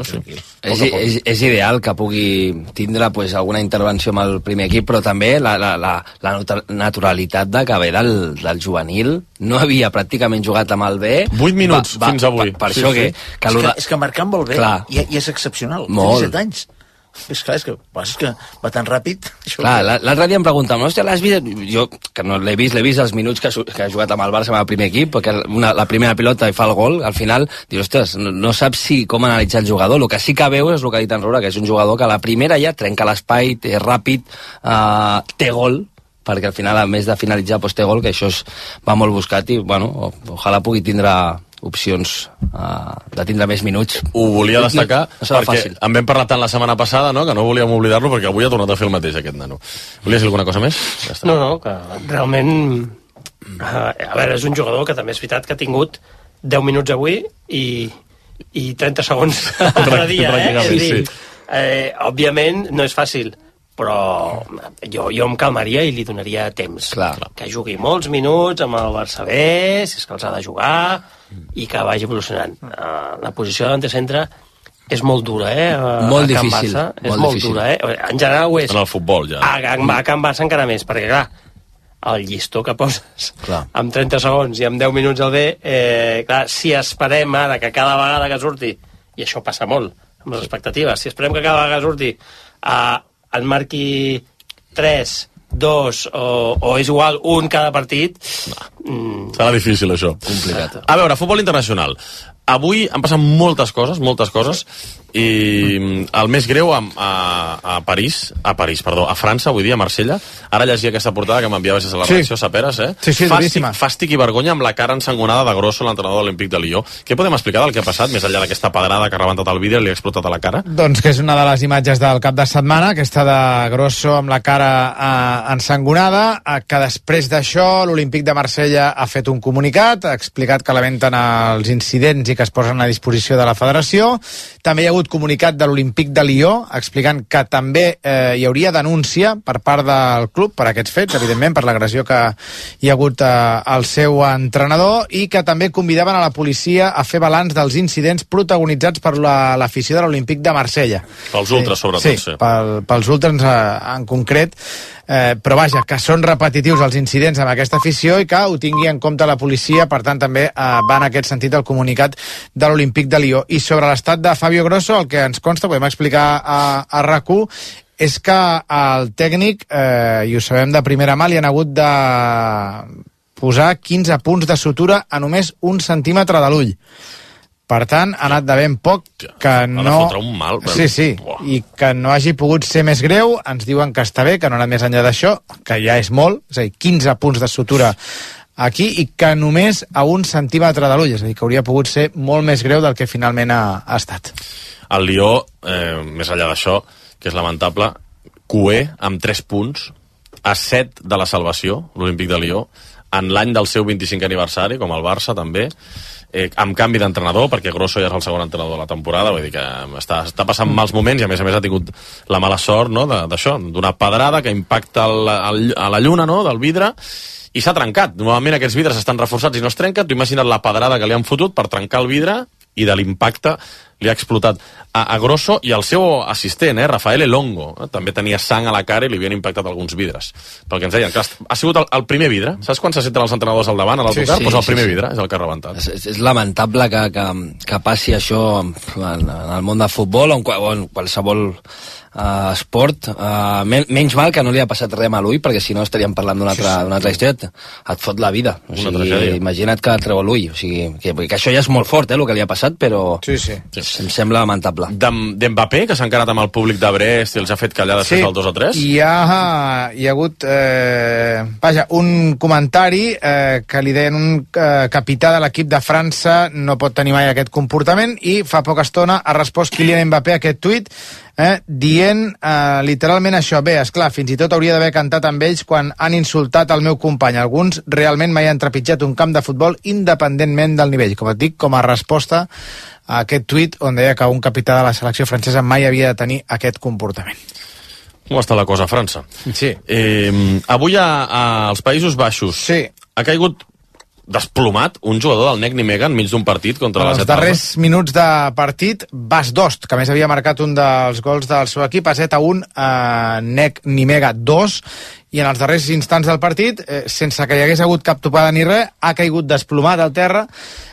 És ideal que pugui tindre alguna intervenció amb el primer equip, però també la naturalitat de que ve del juvenil. No havia pràcticament jugat amb el B. 8 minuts fins avui. Per això que... És que marcar amb el B i és excepcional. Molt. Té 17 anys. És que va tan ràpid. Clar, l'altre dia em preguntaven, hòstia, l'has vist? Jo, que no l'he vist els minuts que ha jugat amb el Barça amb el primer equip, perquè la primera pilota i fa el gol, al final, dius, ostres, no saps com analitzar el jugador. El que sí que veu és el que ha dit en Roura, que és un jugador que a la primera ja trenca l'espai, té ràpid, té gol, perquè al final, a més de finalitzar, té gol, que això va molt buscat i, bueno, ojalà pugui tindre opcions de tindre més minuts. Ho volia destacar perquè fàcil. En vam parlar tant la setmana passada, que no volíem oblidar-lo, perquè avui ha tornat a fer el mateix aquest nano. Volies dir alguna cosa més? Ja està. No, que realment a veure, és un jugador que també és veritat que ha tingut 10 minuts avui i 30 segons cada dia, És a dir, òbviament no és fàcil, però jo em calmaria i li donaria temps. Que jugui molts minuts amb el Barça B, si és que els ha de jugar, i que vagi evolucionant. La posició d'antecentre és molt dura, molt difícil. És molt dura, En general ho és. En el futbol, ja. A Can Barça encara més, perquè, clar, el llistó que poses amb 30 segons i amb 10 minuts al B, clar, si esperem ara que cada vegada que surti, i això passa molt amb les expectatives, si esperem que cada vegada que surti en marqui 3, 2 o és igual un cada partit, serà difícil això. Complicat. A veure, futbol internacional. Avui han passat moltes coses, i el més greu a França, vull dir, a Marsella. Ara llegia aquesta portada que m'enviaves des de la redacció, Saperes, Sí, duríssima. Fàstic i vergonya amb la cara ensangonada de Grosso, l'entrenador de l'Olímpic de Lió. Què podem explicar del que ha passat, més enllà d'aquesta pedrada que ha rebentat el vidre i li ha explotat a la cara? Doncs que és una de les imatges del cap de setmana, aquesta de Grosso amb la cara ensangonada, que després d'això l'Olímpic de Marsella ha fet un comunicat, ha explicat que lamenten els incidents i que es posen a disposició de la federació. També hi ha hagut comunicat de l'Olímpic de Lió explicant que també hi hauria denúncia per part del club per aquests fets, evidentment, per l'agressió que hi ha hagut al seu entrenador, i que també convidaven a la policia a fer balanç dels incidents protagonitzats per l'afició de l'Olímpic de Marsella. Pels ultres, sobretot. Sí, pels ultres en concret. Però vaja, que són repetitius els incidents amb aquesta afició i que ho tingui en compte la policia. Per tant, també va en aquest sentit el comunicat de l'Olímpic de Lió. I sobre l'estat de Fabio Grosso, el que ens consta, podem explicar a RAC1, és que el tècnic, i ho sabem de primera mà, li han hagut de posar 15 punts de sutura a només 1 centímetre de l'ull. Per tant, ha anat de ben poc que no... Un mal, però... Sí, i que no hagi pogut ser més greu. Ens diuen que està bé, que no ha anat més enllà d'això, que ja és molt, és a dir, 15 punts de sutura aquí, i que només a 1 centímetre de l'ull, és a dir, que hauria pogut ser molt més greu del que finalment ha estat. El Lió, més enllà d'això, que és lamentable, cué amb 3 punts, a 7 de la salvació, l'Olímpic de Lió, en l'any del seu 25 aniversari, com el Barça també, amb canvi d'entrenador, perquè Grosso ja és el segon entrenador de la temporada, vull dir que està passant mals moments, i a més ha tingut la mala sort, no?, d'això, d'una pedrada que impacta a la lluna, no?, del vidre, i s'ha trencat. Normalment aquests vidres estan reforçats i no es trenquen. Tu imagina't la pedrada que li han fotut per trencar el vidre, i de l'impacte li ha explotat a Grosso, i el seu assistent, Rafael Elongo, també tenia sang a la cara i li havien impactat alguns vidres. Pel que ens deien, clar, ha sigut el primer vidre. Saps quan se senten els entrenadors al davant, a l'autocar? Doncs el primer vidre és el que ha rebentat. És lamentable que passi això en el món del futbol o en qualsevol esport. Menys mal que no li ha passat res a l'ull, perquè si no estaríem parlant d'una altra història. Et fot la vida. O sigui, imagina't que treu l'ull. O sigui, que això ja és molt fort, el que li ha passat, però em sembla lamentable. D'Mbappé, que s'ha encarat amb el públic de Brest i els ha fet callar després del 2-3? Hi ha hagut un comentari que li deien un capità de l'equip de França no pot tenir mai aquest comportament, i fa poca estona ha respost Kylian Mbappé a aquest tuit dient literalment això. Bé, esclar, fins i tot hauria d'haver cantat amb ells quan han insultat el meu company. Alguns realment mai han trepitjat un camp de futbol independentment del nivell. Com et dic, com a resposta a aquest tuit on deia que un capità de la selecció francesa mai havia de tenir aquest comportament. Com està la cosa a França? Sí. Avui als Països Baixos ha caigut desplomat un jugador del Nek Nimega enmig d'un partit contra la Els darrers minuts de partit, Bas Dost, que més havia marcat un dels gols del seu equip, a 7-1, Nek Nimega 2, i en els darrers instants del partit, sense que hi hagués hagut cap topada ni res, ha caigut desplomat al terra.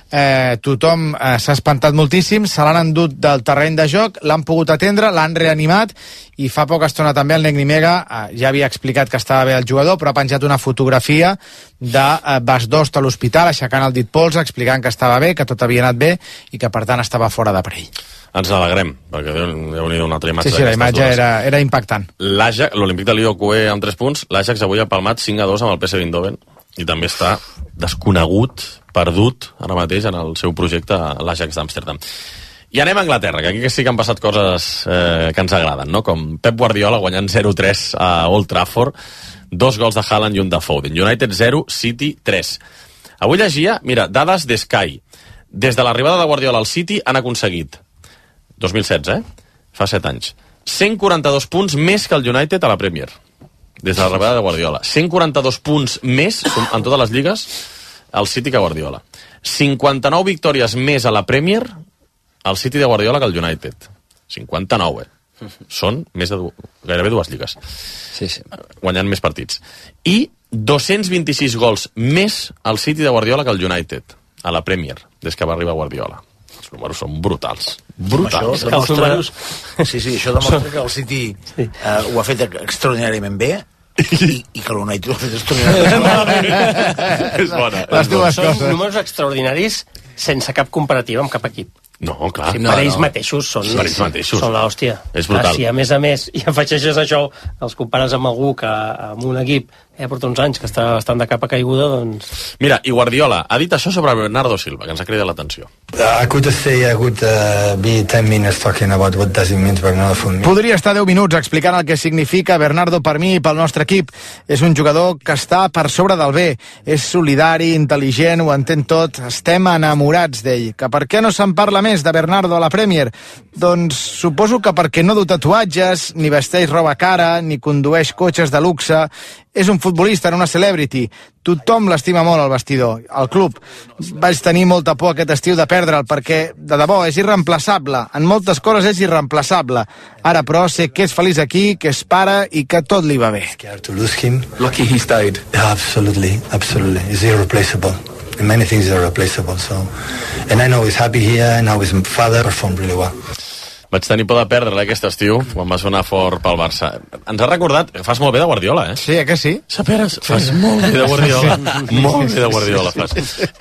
Tothom s'ha espantat moltíssim, se l'han endut del terreny de joc, l'han pogut atendre, l'han reanimat, i fa poca estona també el Nek Nimega ja havia explicat que estava bé el jugador, però ha penjat una fotografia de Bas Dost a l'hospital aixecant el dit polze, explicant que estava bé, que tot havia anat bé i que per tant estava fora de perill. Ens n'alegrem, perquè Déu-n'hi-do una altra imatge. Sí, la imatge era impactant. L'Olímpic de Lió cué amb 3 punts, l'Ajax avui ha palmat 5-2 amb el PSV Eindhoven, i també està desconegut, perdut ara mateix en el seu projecte a l'Ajax d'Amsterdam. I anem a Anglaterra, que aquí sí que han passat coses que ens agraden, no? Com Pep Guardiola guanyant 0-3 a Old Trafford, 2 gols de Haaland i un de Foden. United 0, City 3. Avui llegia, mira, dades de Sky. Des de l'arribada de Guardiola al City han aconseguit 2016, fa 7 anys, 142 punts més que el United a la Premier. Des de l'arribada de Guardiola. 142 punts més en totes les lligues al City que Guardiola. 59 victòries més a la Premier al City de Guardiola que el United. 59, Són gairebé 2 lligues. Sí. Guanyant més partits. I 226 gols més al City de Guardiola que el United a la Premier, des que va arribar Guardiola. Els números són brutals. Això demostra que el City ho ha fet extraordinàriament bé, i que l'United ho ha fet extraordinari. És bona. Les dues Són coses. números extraordinaris sense cap comparativa amb cap equip. No, clar. Per ells mateixos són l'hòstia. És brutal. Si a més i afegeixes això, els compares amb algú que amb un equip que ja porta uns anys que està bastant de capa caiguda, doncs... Mira, i Guardiola ha dit això sobre Bernardo Silva, que ens ha cridat l'atenció. I could be 10 minutes talking about what does it mean Bernardo for me. Podria estar 10 minuts explicant el que significa Bernardo per mi i pel nostre equip. És un jugador que està per sobre del bé. És solidari, intel·ligent, ho entén tot. Estem enamorats d'ell. Que per què no se'n parla més de Bernardo a la Premier? Doncs suposo que perquè no du tatuatges, ni vesteix roba cara, ni condueix cotxes de luxe. És un futbolista, no una celebrity. Tothom l'estima molt al vestidor, al club. Vaig tenir molta por aquest estiu de perdre'l perquè, de debò, és irreemplaçable. En moltes coses és irreemplaçable. Ara, però, sé que és feliç aquí, que és pare i que tot li va bé. To lose him. Lucky he stayed. Yeah, absolutely. He's irreplaceable. In many things he's irreplaceable. And I know he's happy here, and now his father performed really well. Vaig tenir por de perdre-la aquest estiu quan va sonar fort pel Barça. Ens ha recordat, fas molt bé de Guardiola, eh? Sí, que sí? Saperes, fas molt bé de Guardiola. Molt bé de Guardiola fas.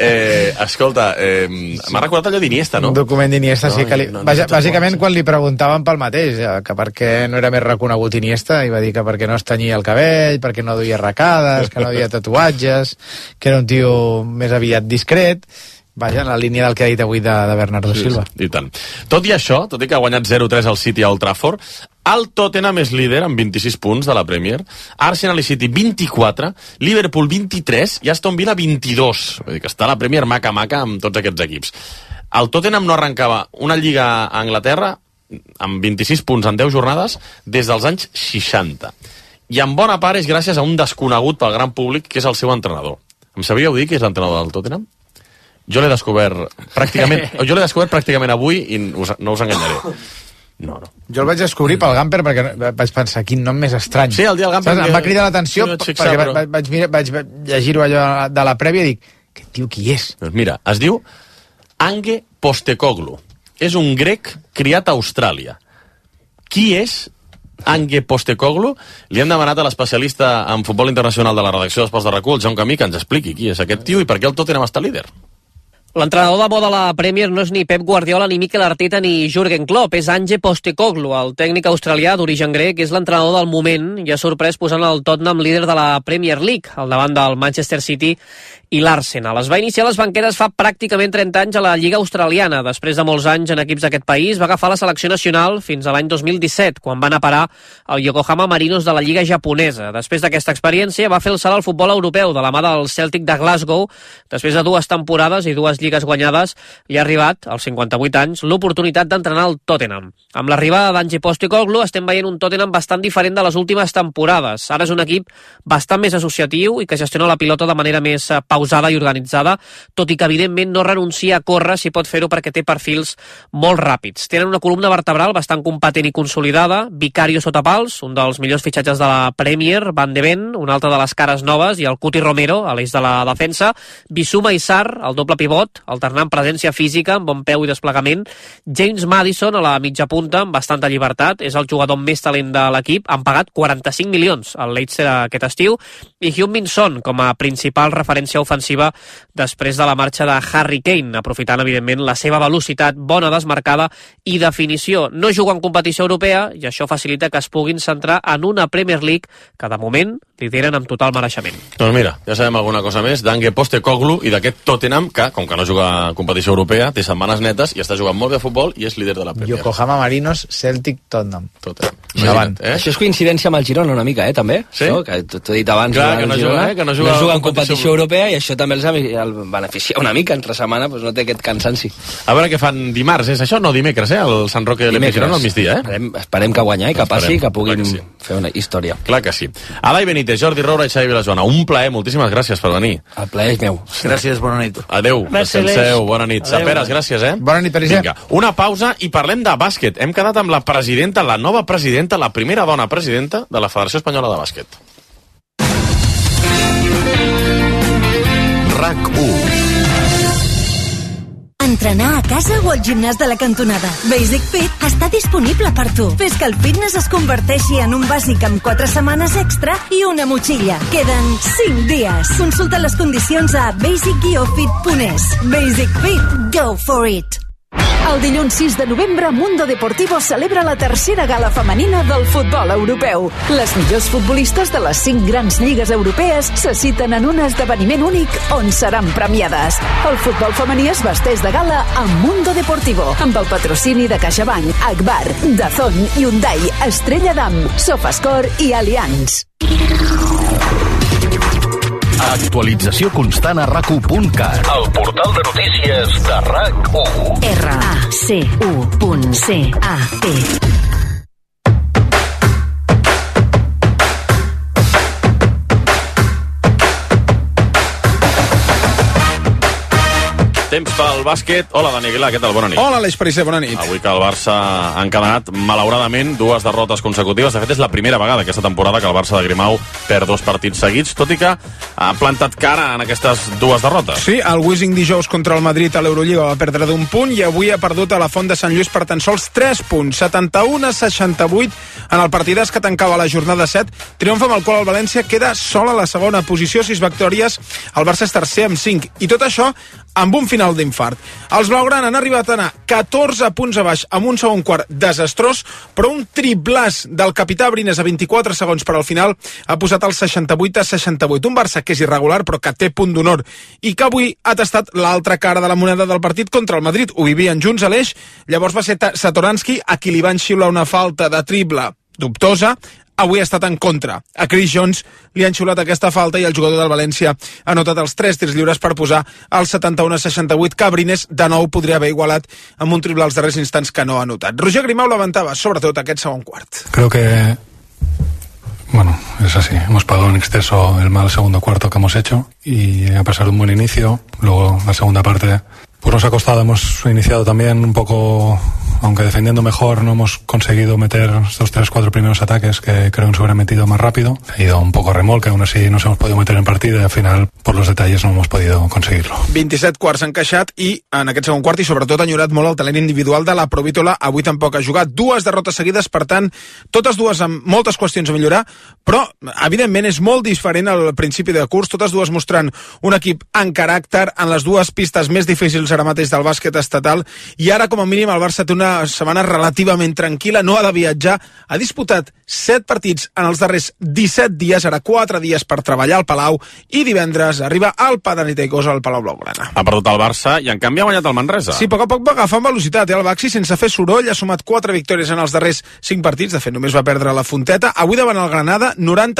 Escolta, m'ha recordat allò d'Iniesta, no? Un document d'Iniesta, sí. Bàsicament, quan li preguntaven pel mateix, que per què no era més reconegut Iniesta, i va dir que perquè no es tenyia el cabell, perquè no duia arracades, que no duia tatuatges, que era un tio més aviat discret. Vaja, en la línia del que ha dit avui de Bernardo Silva. I tant. Tot i això, tot i que ha guanyat 0-3 al City a Old Trafford, el Tottenham és líder amb 26 punts de la Premier, Arsenal i City 24, Liverpool 23 i Aston Villa 22. Vull dir que està la Premier maca-maca amb tots aquests equips. El Tottenham no arrencava una lliga a Anglaterra amb 26 punts en 10 jornades des dels anys 60. I en bona part és gràcies a un desconegut pel gran públic que és el seu entrenador. Em sabríeu dir qui és l'entrenador del Tottenham? Jo l'he descobert pràcticament avui i no us enganyaré. No. Jo el vaig descobrir pel Gamper perquè vaig pensar, quin nom més estrany. Sí, el dia del Gamper. Em va cridar l'atenció perquè vaig llegir-ho allò de la prèvia i dic, qui és? Doncs mira, es diu Ange Postecoglou. És un grec criat a Austràlia. Qui és Ange Postecoglou? Li hem demanat a l'especialista en futbol internacional de la redacció d'Esports de RAC1, el Joan Camí, que ens expliqui qui és aquest tio i per què el Tottenham està líder. L'entrenador de bo de la Premier no és ni Pep Guardiola, ni Mikel Arteta, ni Jürgen Klopp. És Ange Postecoglou, el tècnic australià d'origen grec, és l'entrenador del moment i ha sorprès posant el Tottenham líder de la Premier League, al davant del Manchester City i l'Arsenal. Es va iniciar les banqueres fa pràcticament 30 anys a la Lliga Australiana. Després de molts anys en equips d'aquest país, va agafar la selecció nacional fins a l'any 2017, quan van a parar el Yokohama Marinos de la Lliga japonesa. Després d'aquesta experiència, va fer el salt al futbol europeu de la mà del Celtic de Glasgow. Després de 2 temporades i 2 lligues guanyades, li ha arribat, als 58 anys, l'oportunitat d'entrenar el Tottenham. Amb l'arribada d'Ange Postecoglou estem veient un Tottenham bastant diferent de les últimes temporades. Ara és un equip bastant més associatiu i que gestiona la pilota de manera més pausada i organitzada, tot i que evidentment no renuncia a córrer si pot fer-ho perquè té perfils molt ràpids. Tenen una columna vertebral bastant competent i consolidada, Vicario sota pals, un dels millors fitxatges de la Premier, Van de Ven, una altra de les cares noves, i el Cuti Romero, a l'eix de la defensa, Bissouma i Sarr, el doble pivot, alternant presència física amb bon peu i desplegament, James Maddison a la mitja punta amb bastanta llibertat, és el jugador amb més talent de l'equip, han pagat 45 milions al Leicester aquest estiu, i Heung-min Son com a principal referència ofensiva després de la marxa de Harry Kane, aprofitant evidentment la seva velocitat, bona desmarcada i definició. No juga en competició europea i això facilita que es puguin centrar en una Premier League que de moment lideren amb total mereixement. Doncs mira, ja sabem alguna cosa més d'Ange Postecoglou i d'aquest Tottenham que, com que no juga a competició europea, té setmanes netes i està jugant molt bé a futbol i és líder de la Premier. Yokohama Marinos, Celtic, Tottenham. Això és coincidència amb el Girona una mica, també? Sí? Això, que t'ho he dit abans. Clar, que no juga en competició europea i això també el beneficia una mica entre setmana, doncs no té aquest cansanci. A veure què fan dimarts, és això? No, dimecres, el Sant Roque de l'Empirona al migdia, Esperem que guanyar i que passi, que puguin fer una història. Clar que sí. Alai Benítez, Jordi Roura i Xavi Vilajoana, un plaer, moltíssimes gràcies per venir. El plaer és meu. Gràcies, bona nit. Adéu, descanseu, bona nit. Saperes, gràcies, Bona nit, Perisser. Vinga, una pausa i parlem de bàsquet. Hem quedat amb la presidenta, la nova presidenta, la primera dona presidenta de la Federació Espanyola de Bàsquet. RAC1. Entrenar a casa o al gimnàs de la cantonada. Basic Fit està disponible per tu. Fes que el fitness es converteixi en un bàsic amb 4 setmanes extra i una motxilla. Queden 5 dies. Consulta les condicions a basic-fit.es. Basic Fit, go for it! El dilluns 6 de novembre, Mundo Deportivo celebra la tercera gala femenina del futbol europeu. Les millors futbolistes de les 5 grans lligues europees se citen en un esdeveniment únic on seran premiades. El futbol femení es vesteix de gala amb Mundo Deportivo, amb el patrocini de CaixaBank, Agbar, Dazón, Hyundai, Estrella Damm, Sofascore i Allianz. Actualització constant a RAC1.cat. El portal de notícies de RAC1. RAC1.cat. Temps pel bàsquet. Hola, Dani Aguilar, què tal? Bona nit. Hola, Aleix Pariser, bona nit. Avui que el Barça ha encadenat, malauradament, 2 derrotes consecutives. De fet, és la primera vegada aquesta temporada que el Barça de Grimau perd 2 partits seguits, tot i que ha plantat cara en aquestes 2 derrotes. Sí, el Wiesing dijous contra el Madrid a l'Eurolliga va perdre d'1 punt i avui ha perdut a la Font de Sant Lluís per tan sols 3 punts. 71-68 en el partidàs que tancava la jornada 7. Triomf amb el qual el València queda sol a la segona posició, 6 victòries. El Barça és tercer amb 5. I tot això amb un final d'infart. Els blaugrana han arribat a anar 14 punts a baix amb un segon quart desastrós, però un triplàs del capità Brines a 24 segons per al final ha posat el 68-68. Un Barça que és irregular però que té punt d'honor i que avui ha tastat l'altra cara de la moneda del partit contra el Madrid. Ho vivien junts a l'eix, llavors va ser Satoransky a qui li van xiular una falta de triple dubtosa. Avui ha estat en contra. A Chris Jones li han xiulat aquesta falta i el jugador del València ha anotat els 3 tirs lliures per posar el 71-68, que Brines de nou podria haver igualat amb un triple als darrers instants que no ha anotat. Roger Grimau lamentava sobretot aquest segon quart. Creo que, bueno, es así. Hemos pagado en exceso el mal segundo cuarto que hemos hecho y a pesar de un buen inicio, luego la segunda parte pues nos ha costado. Hemos iniciado también un poco, aunque defendiendo mejor, no hemos conseguido meter estos 3-4 primeros ataques que creo que se hubieran metido más rápido. Ha ido un poco remolque, aún así nos hemos podido meter en partida y al final, por los detalles, no hemos podido conseguirlo. 27 quarts han encaixat i en aquest segon quart i sobretot ha enyorat molt el talent individual de la Provítola. Avui tampoc ha jugat. 2 derrotes seguides, per tant, totes dues amb moltes qüestions a millorar, però evidentment és molt diferent al principi de curs, totes dues mostrant un equip en caràcter en les dues pistes més difícils ara mateix del bàsquet estatal, i ara com a mínim el Barça té una setmana relativament tranquil·la, no ha de viatjar, ha disputat 7 partits en els darrers 17 dies, ara 4 dies per treballar al Palau, i divendres arriba al Panathinaikos al Palau Blaugrana. Ha perdut el Barça i en canvi ha guanyat el Manresa. Sí, a poc va agafant velocitat, el Baxi sense fer soroll, ha sumat 4 victòries en els darrers 5 partits, de fet només va perdre la Fonteta, avui davant el Granada,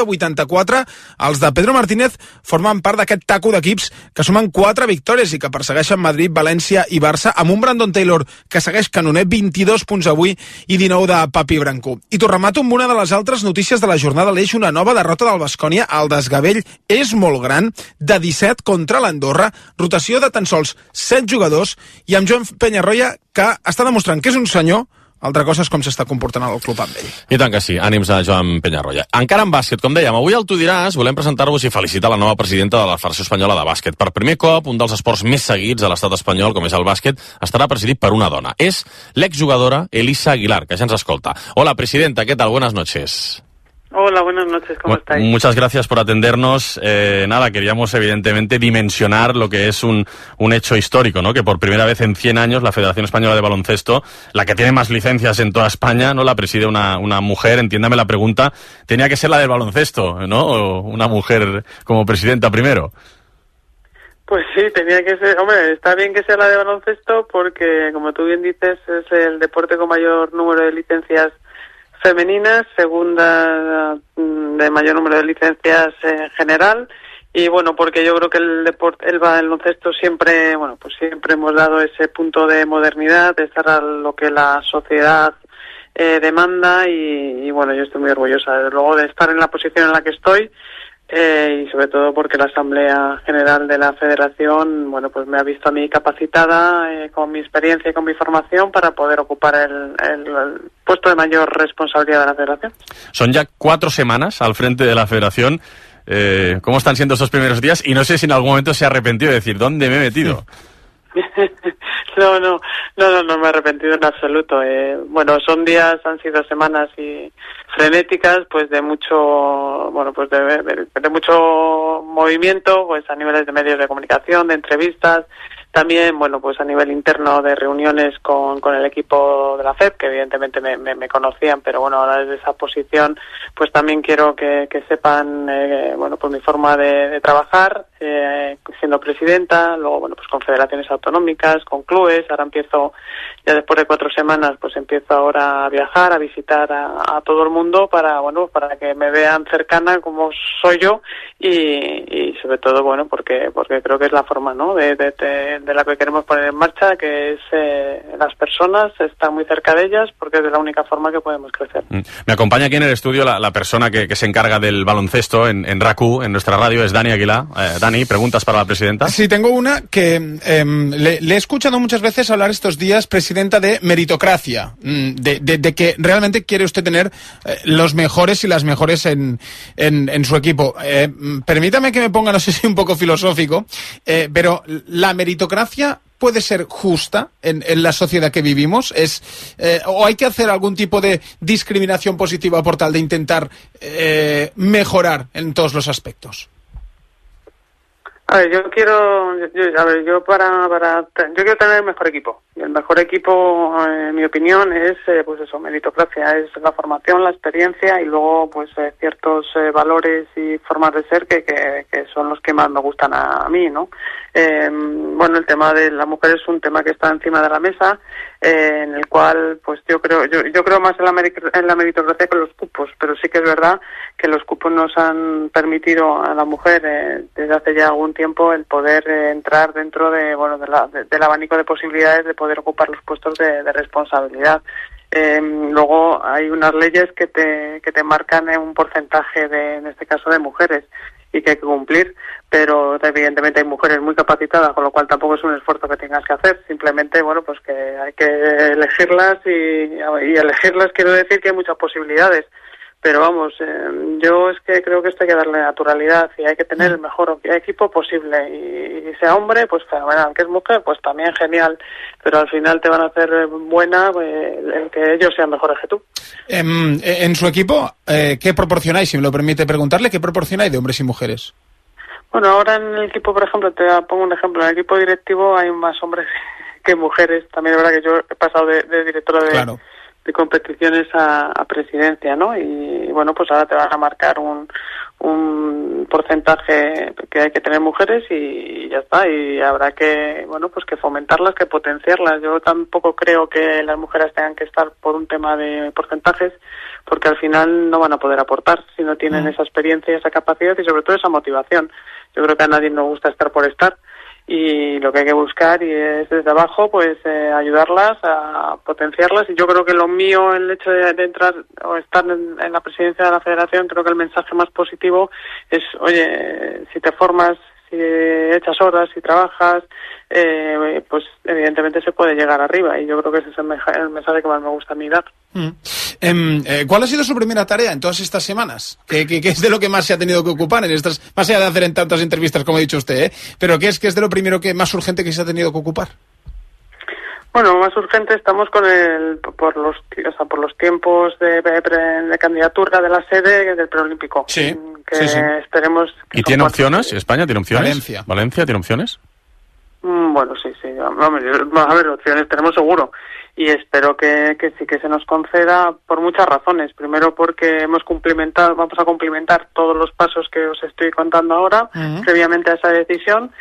90-84, els de Pedro Martínez formen part d'aquest taco d'equips que sumen 4 victòries i que persegueixen Madrid, València i Barça, amb un Brandon Taylor que segueix canoner, 22 punts avui i 19 de Papi Brancú. I t'ho remato amb una de les altres notícies de la jornada, l'eix, una nova derrota del Baskonia. El desgavell és molt gran, de 17 contra l'Andorra, rotació de tan sols 7 jugadors, i amb Joan Peñarroya, que està demostrant que és un senyor. Altra cosa és com s'està comportant el club amb ell. I tant que sí, ànims a Joan Peñarroya. Encara en bàsquet, com dèiem, avui al Tu diràs volem presentar-vos i felicitar la nova presidenta de la Federació Espanyola de Bàsquet. Per primer cop, un dels esports més seguits a l'estat espanyol, com és el bàsquet, estarà presidit per una dona. És l'exjugadora Elisa Aguilar, que ja ens escolta. Hola, presidenta, ¿qué tal? Buenas noches. Hola, buenas noches, ¿cómo estáis? Muchas gracias por atendernos. Nada, queríamos evidentemente dimensionar lo que es un hecho histórico, ¿no? Que por primera vez en 100 años la Federación Española de Baloncesto, la que tiene más licencias en toda España, ¿no? La preside una mujer. Entiéndame la pregunta, tenía que ser la del baloncesto, ¿no? O una mujer como presidenta primero. Pues sí, tenía que ser. Hombre, está bien que sea la de baloncesto porque, como tú bien dices, es el deporte con mayor número de licencias femeninas, segunda de mayor número de licencias en general, y bueno, porque yo creo que el deporte, el baloncesto siempre, bueno, pues siempre hemos dado ese punto de modernidad, de estar a lo que la sociedad demanda, y bueno, yo estoy muy orgullosa desde luego de estar en la posición en la que estoy, y sobre todo porque la Asamblea General de la Federación, bueno, pues me ha visto a mí capacitada con mi experiencia y con mi formación para poder ocupar el puesto de mayor responsabilidad de la Federación. Son ya 4 semanas al frente de la Federación. ¿Cómo están siendo esos primeros días? Y no sé si en algún momento se ha arrepentido de decir, ¿dónde me he metido? No me he arrepentido en absoluto. Bueno, han sido semanas y frenéticas, pues de mucho, bueno, pues de mucho movimiento, pues a niveles de medios de comunicación, de entrevistas, también, bueno, pues a nivel interno de reuniones con el equipo de la FEP, que evidentemente me conocían, pero bueno, ahora desde esa posición, pues también quiero que sepan, bueno, pues mi forma de trabajar, siendo presidenta, luego, bueno, pues con federaciones autonómicas, con clubes, ahora empiezo, ya después de 4 semanas, pues empiezo ahora a viajar, a visitar a todo el mundo para, bueno, para que me vean cercana como soy yo y sobre todo, bueno, porque creo que es la forma, ¿no?, de la que queremos poner en marcha, que es las personas, estar muy cerca de ellas, porque es de la única forma que podemos crecer. Me acompaña aquí en el estudio la persona que se encarga del baloncesto en RAC1, en nuestra radio, es Dani Aguilar. Dani, ¿preguntas para la presidenta? Sí, tengo una que le he escuchado muchas veces hablar estos días, presidenta, de meritocracia, de que realmente quiere usted tener los mejores y las mejores en su equipo. Permítame que me ponga, no sé si un poco filosófico, pero la meritocracia puede ser justa en la sociedad que vivimos, o hay que hacer algún tipo de discriminación positiva por tal de intentar mejorar en todos los aspectos. A ver, yo quiero tener el mejor equipo. Y el mejor equipo, en mi opinión, es, pues eso, meritocracia, es la formación, la experiencia y luego, pues, ciertos valores y formas de ser que son los que más me gustan a mí, ¿no? Bueno, el tema de la mujer es un tema que está encima de la mesa, en el cual, pues, yo creo más en la meritocracia que en los cupos, pero sí que es verdad que los cupos nos han permitido a la mujer, desde hace ya algún tiempo, el poder entrar dentro de, bueno, del abanico de posibilidades de poder ocupar los puestos de responsabilidad. Luego hay unas leyes que te marcan un porcentaje en este caso de mujeres y que hay que cumplir, pero evidentemente hay mujeres muy capacitadas, con lo cual tampoco es un esfuerzo que tengas que hacer, simplemente, bueno, pues que hay que elegirlas y elegirlas quiero decir que hay muchas posibilidades. Pero vamos, yo es que creo que esto hay que darle naturalidad y hay que tener el mejor equipo posible. Y sea hombre, pues fenomenal. Que es mujer, pues también genial. Pero al final te van a hacer buena el que ellos sean mejores que tú. En su equipo, ¿qué proporcionáis? Si me lo permite preguntarle, ¿qué proporcionáis de hombres y mujeres? Bueno, ahora en el equipo, por ejemplo, te pongo un ejemplo. En el equipo directivo hay más hombres que mujeres. También es verdad que yo he pasado de directora de competiciones a presidencia, ¿no? Y bueno, pues ahora te van a marcar un porcentaje que hay que tener mujeres y ya está, y habrá que, bueno, pues que fomentarlas, que potenciarlas. Yo tampoco creo que las mujeres tengan que estar por un tema de porcentajes, porque al final no van a poder aportar si no tienen esa experiencia, esa capacidad y sobre todo esa motivación. Yo creo que a nadie nos gusta estar por estar. Y lo que hay que buscar y es desde abajo, pues ayudarlas a potenciarlas. Y yo creo que lo mío, el hecho de entrar o estar en la presidencia de la federación, creo que el mensaje más positivo es, oye, si te formas, si echas horas, si trabajas, pues evidentemente se puede llegar arriba. Y yo creo que ese es el mensaje que más me gusta a mí dar. ¿Cuál ha sido su primera tarea en todas estas semanas? ¿Qué es de lo que más se ha tenido que ocupar en estas, más allá de hacer en tantas entrevistas como ha dicho usted, pero qué es de lo primero más urgente que se ha tenido que ocupar? Bueno, más urgente estamos con por los tiempos de candidatura de la sede del preolímpico. Sí. Esperemos. ¿Y tiene opciones? ¿España tiene opciones? ¿Valencia tiene opciones? Bueno, sí. A ver, opciones tenemos seguro. Y espero que sí que se nos conceda por muchas razones. Primero porque vamos a cumplimentar todos los pasos que os estoy contando ahora, previamente a esa decisión.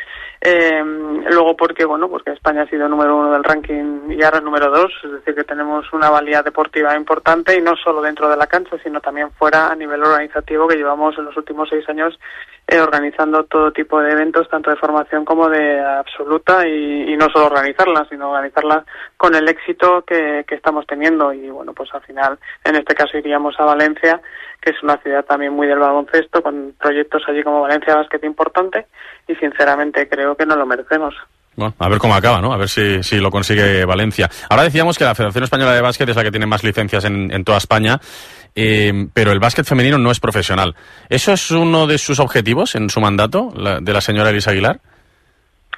Luego porque España ha sido número 1 del ranking y ahora es número 2, es decir que tenemos una valía deportiva importante y no solo dentro de la cancha sino también fuera a nivel organizativo, que llevamos en los últimos 6 años organizando todo tipo de eventos, tanto de formación como de absoluta, y no solo organizarlas sino organizarlas con el éxito que estamos teniendo. Y bueno, pues al final en este caso iríamos a Valencia, que es una ciudad también muy del baloncesto, con proyectos allí como Valencia Basket importante, y sinceramente creo que nos lo merecemos. Bueno, a ver cómo acaba, ¿no? A ver si lo consigue Valencia. Ahora decíamos que la Federación Española de Básquet es la que tiene más licencias en toda España, pero el básquet femenino no es profesional. ¿Eso es uno de sus objetivos en su mandato, de la señora Elisa Aguilar?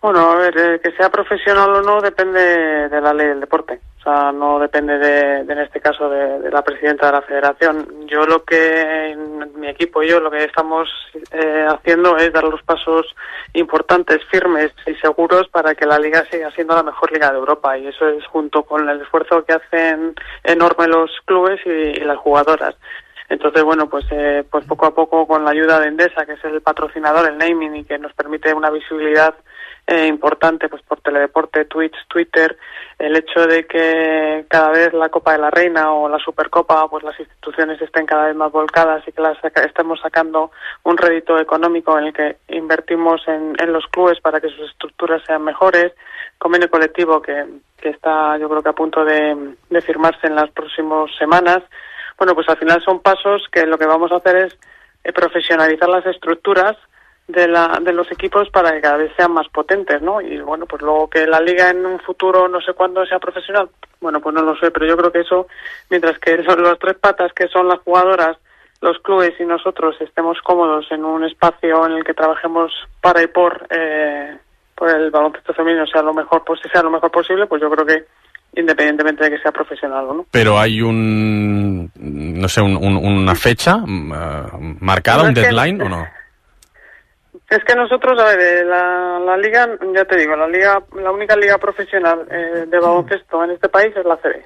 Bueno, a ver, que sea profesional o no depende de la ley del deporte. O sea, no depende en este caso de la presidenta de la federación. Yo lo que, en mi equipo y yo, lo que estamos haciendo es dar los pasos importantes, firmes y seguros para que la liga siga siendo la mejor liga de Europa. Y eso es junto con el esfuerzo que hacen enorme los clubes y las jugadoras. Entonces, bueno, pues poco a poco con la ayuda de Endesa, que es el patrocinador, el naming, y que nos permite una visibilidad importante pues por Teledeporte, Twitch, Twitter, el hecho de que cada vez la Copa de la Reina o la Supercopa, pues las instituciones estén cada vez más volcadas y que estemos sacando un rédito económico en el que invertimos en los clubes para que sus estructuras sean mejores, convenio colectivo que está yo creo que a punto de firmarse en las próximas semanas. Bueno, pues al final son pasos que lo que vamos a hacer es profesionalizar las estructuras de los equipos para que cada vez sean más potentes, ¿no? Y bueno, pues luego que la liga en un futuro no sé cuándo sea profesional, bueno, pues no lo sé, pero yo creo que eso, mientras que son las tres patas que son las jugadoras, los clubes y nosotros estemos cómodos en un espacio en el que trabajemos para y por el baloncesto femenino sea lo mejor posible, pues yo creo que independientemente de que sea profesional o no. Pero hay una fecha marcada, un deadline o no? Es que nosotros, a ver, la liga, ya te digo, la única liga profesional de baloncesto en este país es la CB.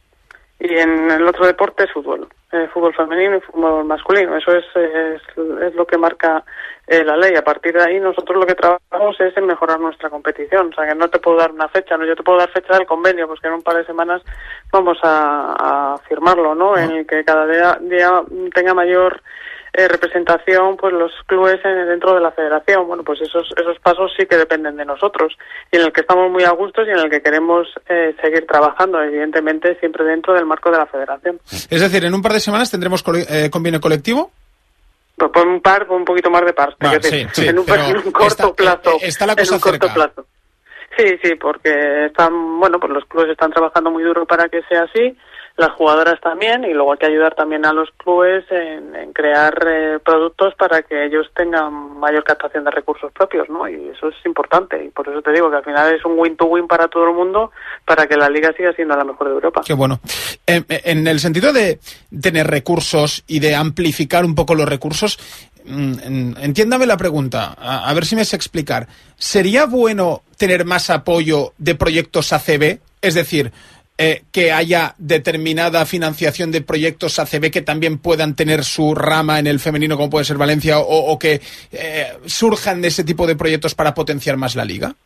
Y en el otro deporte es fútbol femenino y fútbol masculino. Eso es lo que marca la ley. A partir de ahí nosotros lo que trabajamos es en mejorar nuestra competición. O sea, que no te puedo dar una fecha, no, yo te puedo dar fecha del convenio, pues que en un par de semanas vamos a firmarlo, ¿no? En el que cada día tenga mayor representación pues los clubes dentro de la federación. Bueno, pues esos pasos sí que dependen de nosotros y en el que estamos muy a gustos y en el que queremos seguir trabajando, evidentemente siempre dentro del marco de la federación. Es decir, en un par de semanas tendremos convenio colectivo. Pues por un poquito más de parte, en un corto plazo. Está la cosa cerca. Plazo. Sí, porque pues los clubes están trabajando muy duro para que sea así, las jugadoras también, y luego hay que ayudar también a los clubes en crear productos para que ellos tengan mayor captación de recursos propios, ¿no? Y eso es importante, y por eso te digo que al final es un win-to-win para todo el mundo, para que la liga siga siendo la mejor de Europa. Qué bueno. En el sentido de tener recursos y de amplificar un poco los recursos, entiéndame la pregunta, a ver si me sé explicar. ¿Sería bueno tener más apoyo de proyectos ACB? Es decir, que haya determinada financiación de proyectos ACB que también puedan tener su rama en el femenino, como puede ser Valencia, o que surjan de ese tipo de proyectos para potenciar más la liga.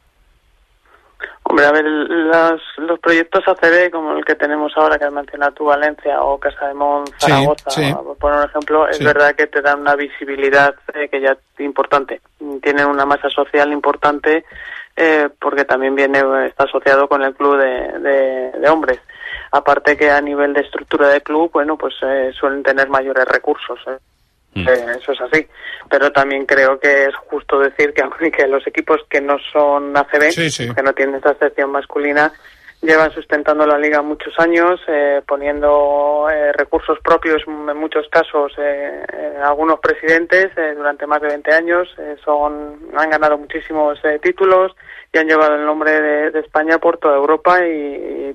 Hombre, a ver, los proyectos ACB, como el que tenemos ahora, que has mencionado tú, Valencia, o Casademont, Zaragoza, sí. por poner un ejemplo, es verdad que te dan una visibilidad que ya es importante. Tienen una masa social importante, porque también está asociado con el club de hombres. Aparte que a nivel de estructura de club, bueno, pues suelen tener mayores recursos. Eso es así. Pero también creo que es justo decir que los equipos que no son ACB, que no tienen esta sección masculina, llevan sustentando la liga muchos años, poniendo recursos propios, en muchos casos algunos presidentes durante más de 20 años, han ganado muchísimos títulos y han llevado el nombre de España por toda Europa y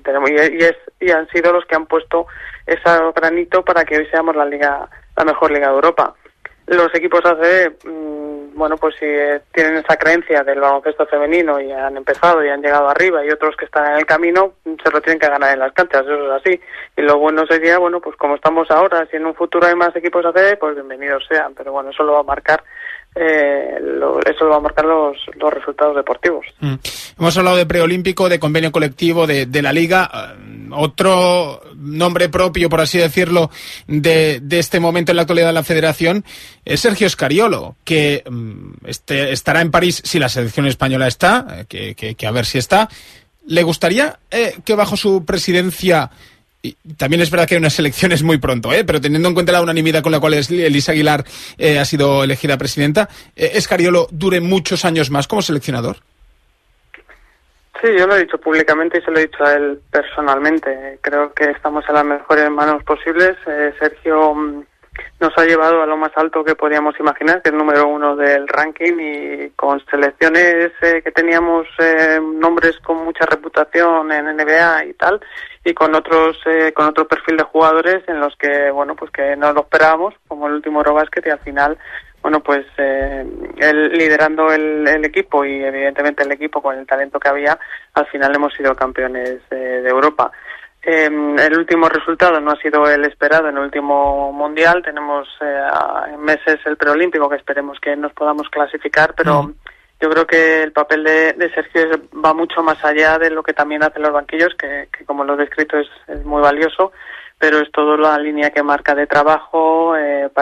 han sido los que han puesto ese granito para que hoy seamos la mejor liga de Europa. Los equipos ACB, bueno, pues si tienen esa creencia del baloncesto femenino y han empezado y han llegado arriba, y otros que están en el camino, se lo tienen que ganar en las canchas, eso es así. Y lo bueno sería, bueno, pues como estamos ahora, si en un futuro hay más equipos ACB, pues bienvenidos sean, pero bueno, eso lo va a marcar los resultados deportivos. Hemos hablado de preolímpico, de convenio colectivo, de la liga. Otro nombre propio, por así decirlo, de este momento en la actualidad de la federación es Sergio Scariolo, que estará en París si la selección española está, que a ver si está. ¿Le gustaría que bajo su presidencia, y también es verdad que hay unas elecciones muy pronto, pero teniendo en cuenta la unanimidad con la cual Elisa Aguilar ha sido elegida presidenta, Scariolo dure muchos años más como seleccionador? Sí, yo lo he dicho públicamente y se lo he dicho a él personalmente. Creo que estamos en las mejores manos posibles. Sergio nos ha llevado a lo más alto que podíamos imaginar, que es el número 1 del ranking, y con selecciones que teníamos nombres con mucha reputación en NBA y tal, y con otro perfil de jugadores en los que, bueno, pues que no lo esperábamos, como el último Eurobasket, y al final, bueno, pues él liderando el equipo, y evidentemente el equipo con el talento que había, al final hemos sido campeones de Europa. El último resultado no ha sido el esperado en el último mundial. Tenemos en meses el preolímpico, que esperemos que nos podamos clasificar, pero yo creo que el papel de Sergio va mucho más allá de lo que también hacen los banquillos, que como lo he descrito es muy valioso, pero es toda la línea que marca de trabajo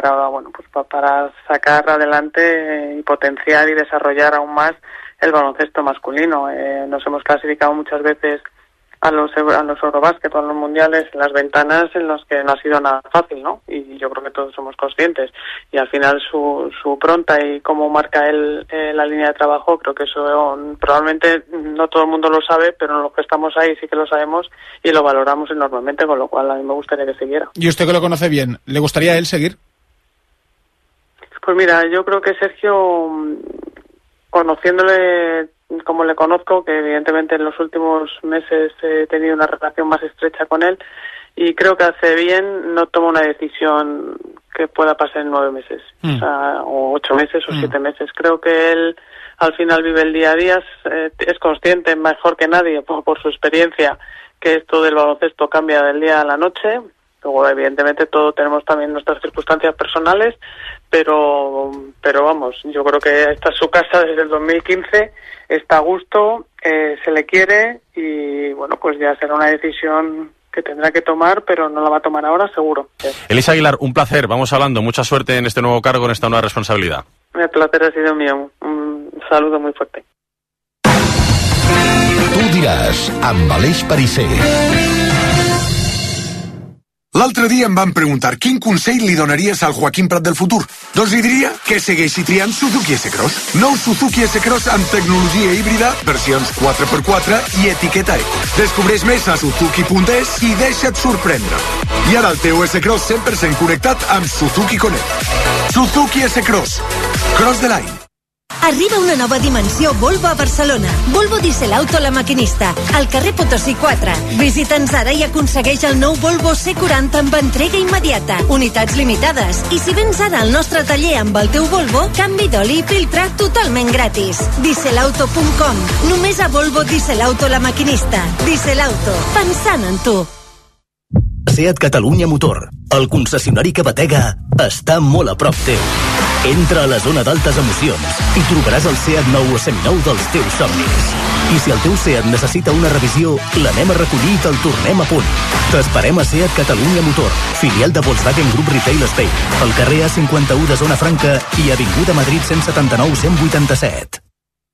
para sacar adelante y potenciar y desarrollar aún más el baloncesto masculino. Nos hemos clasificado muchas veces a los Eurobasket o a los mundiales en las ventanas en los que no ha sido nada fácil, ¿no? Y yo creo que todos somos conscientes. Y al final su pronta y cómo marca él la línea de trabajo, creo que eso probablemente no todo el mundo lo sabe, pero los que estamos ahí sí que lo sabemos y lo valoramos enormemente, con lo cual a mí me gustaría que siguiera. Y usted, que lo conoce bien, ¿le gustaría a él seguir? Pues mira, yo creo que Sergio, conociéndole como le conozco, que evidentemente en los últimos meses he tenido una relación más estrecha con él, y creo que hace bien, no toma una decisión que pueda pasar en 9 meses, o 8 meses o 7 meses. Creo que él al final vive el día a día, es consciente mejor que nadie por su experiencia que esto del baloncesto cambia del día a la noche. Luego, evidentemente, todos tenemos también nuestras circunstancias personales, pero vamos, yo creo que esta es su casa desde el 2015, está a gusto, se le quiere, y bueno, pues ya será una decisión que tendrá que tomar, pero no la va a tomar ahora, seguro. Elisa Aguilar, un placer, vamos hablando, mucha suerte en este nuevo cargo, en esta nueva responsabilidad. El placer ha sido mío, un saludo muy fuerte. Tu diràs, amb Aleix Pariser. L'altre dia em van preguntar quin consell li donaries al Joaquim Prat del futur. Doncs li diria que segueixi triant Suzuki S-Cross. Nou Suzuki S-Cross amb tecnologia híbrida, versions 4x4 i etiqueta eco. Descobreix més a suzuki.es i deixa't sorprendre. I ara el teu S-Cross 100% connectat amb Suzuki Connect. Suzuki S-Cross. Cross the line. Arriba una nova dimensió Volvo a Barcelona. Volvo Diesel Auto La Maquinista, al carrer Potosí 4. Visita'ns ara i aconsegueix el nou Volvo C40 amb entrega immediata. Unitats limitades. I si vens ara al nostre taller amb el teu Volvo, canvi d'oli i filtre totalment gratis. Dieselauto.com. Només a Volvo Diesel Auto La Maquinista. Diesel Auto. Pensant en tu. SEAT Catalunya Motor, el concessionari que batega, està molt a prop teu. Entra a la zona d'altes emocions i trobaràs el SEAT nou o seminou dels teus somnis. I si el teu SEAT necessita una revisió, l'anem a recollir i te'l tornem a punt. T'esperem a SEAT Catalunya Motor, filial de Volkswagen Group Retail Spain, al carrer A51 de Zona Franca i Avinguda Madrid 179-187.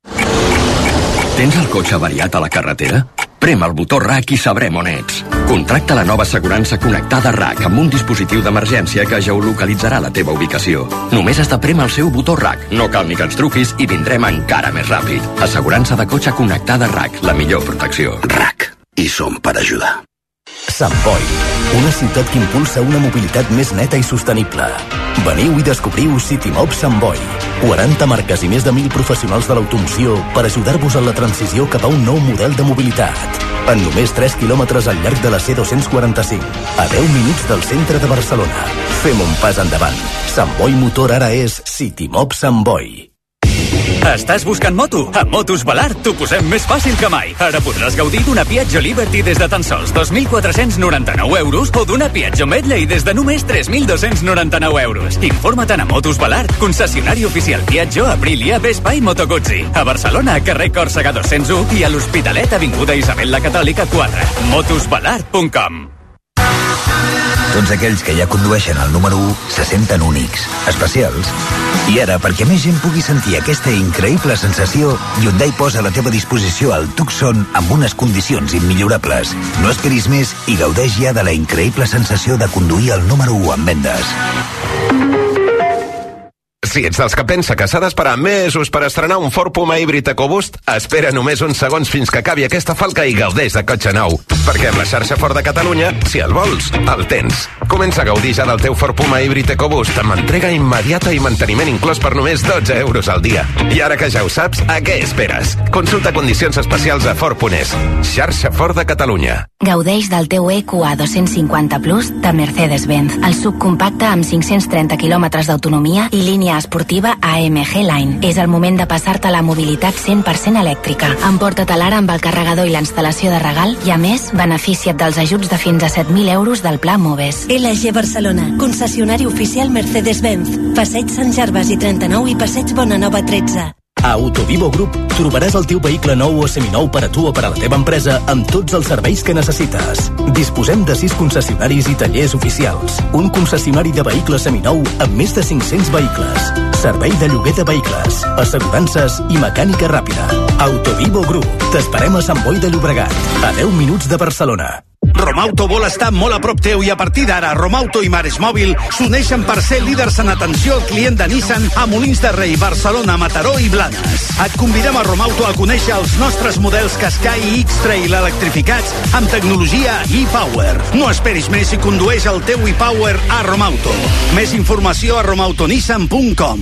Tens el cotxe avariat a la carretera? Prem el botó RAC i sabrem on ets. Contracta la nova assegurança connectada RAC amb un dispositiu d'emergència que geolocalitzarà la teva ubicació. Només has de prémer el seu botó RAC. No cal ni que ens truquis i vindrem encara més ràpid. Assegurança de cotxe connectada RAC, la millor protecció. RAC. I som per ajudar. Sant Boi, una ciutat que impulsa una mobilitat més neta i sostenible. Veniu i descobriu CityMob Sant Boi. 40 marques i més de 1.000 professionals de l'automoció per ajudar-vos en la transició cap a un nou model de mobilitat. En només 3 quilòmetres al llarg de la C245, a 10 minuts del centre de Barcelona. Fem un pas endavant. Sant Boi Motor ara és CityMob Sant Boi. Estàs buscant moto? A Motos Balart t'ho posem més fàcil que mai. Ara podràs gaudir d'una Piaggio Liberty des de tan sols 2.499 euros o d'una Piaggio Medley des de només 3.299 euros. Informa't a Motos Balart, concessionari oficial Piaggio, Aprilia, Vespa i Moto Guzzi. A Barcelona, carrer Còrsega 201 i a l'Hospitalet, avinguda Isabel la Catòlica 4. motosbalart.com. Tots aquells que ja condueixen el número 1 se senten únics, especials. I ara, perquè més gent pugui sentir aquesta increïble sensació, Hyundai posa a la teva disposició el Tucson amb unes condicions immillorables. No esperis més i gaudeix ja de la increïble sensació de conduir el número 1 en vendes. Si ets dels que pensa que s'ha d'esperar mesos per estrenar un Ford Puma híbrid EcoBoost, espera només uns segons fins que acabi aquesta falca i gaudeix de cotxe nou. Perquè amb la xarxa Ford de Catalunya, si el vols, el tens. Comença a gaudir ja del teu Ford Puma híbrid EcoBoost amb entrega immediata i manteniment inclòs per només 12 euros al dia. I ara que ja ho saps, a què esperes? Consulta condicions especials a Ford.es. Xarxa Ford de Catalunya. Gaudeix del teu EQA 250 Plus de Mercedes-Benz, el subcompacte amb 530 quilòmetres d'autonomia i línia esportiva AMG Line. És el moment de passar-te a la mobilitat 100% elèctrica. Emporta-te l'ara amb el carregador i la instal·lació de regal i, a més, beneficia't dels ajuts de fins a 7.000 euros del Pla Moves. LG Barcelona, concessionari oficial Mercedes-Benz. Passeig Sant Gervasi 39 i Passeig Bonanova 13. A Autovivo Group trobaràs el teu vehicle nou o seminou per a tu o per a la teva empresa amb tots els serveis que necessites. Disposem de 6 concessionaris i tallers oficials. Un concessionari de vehicles seminou amb més de 500 vehicles. Servei de lloguer de vehicles, assegurances i mecànica ràpida. Autovivo Group. T'esperem a Sant Boi de Llobregat, a 10 minuts de Barcelona. Romauto vol estar molt a prop teu i a partir d'ara Romauto i Mares Mòbil s'uneixen per ser líders en atenció al client de Nissan a Molins de Rei, Barcelona, Mataró i Blanes. Et convidem a Romauto a conèixer els nostres models Qashqai i X-Trail electrificats amb tecnologia e-Power. No esperis més i condueix el teu e-Power a Romauto. Més informació a romautonissan.com.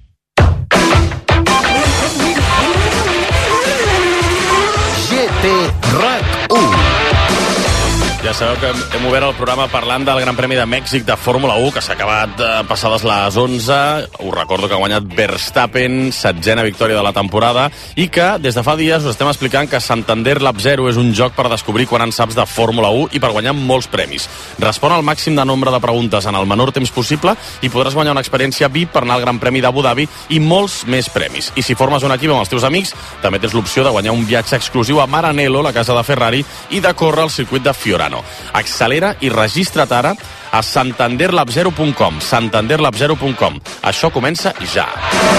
GT RAC 1. Ja sabeu que hem obert el programa parlant del Gran Premi de Mèxic de Fórmula 1, que s'ha acabat passades les 11. Us recordo que ha guanyat Verstappen, 7ª victòria de la temporada, i que des de fa dies us estem explicant que Santander Lab 0 és un joc per descobrir quan en saps de Fórmula 1 i per guanyar molts premis. Respon al màxim de nombre de preguntes en el menor temps possible i podràs guanyar una experiència VIP per anar al Gran Premi d'Abu Dhabi i molts més premis. I si formes un equip amb els teus amics, també tens l'opció de guanyar un viatge exclusiu a Maranello, la casa de Ferrari, i de córrer al circuit de Fiorano. Accelera i registra't ara a santanderlab0.com. santanderlab0.com. Això comença ja.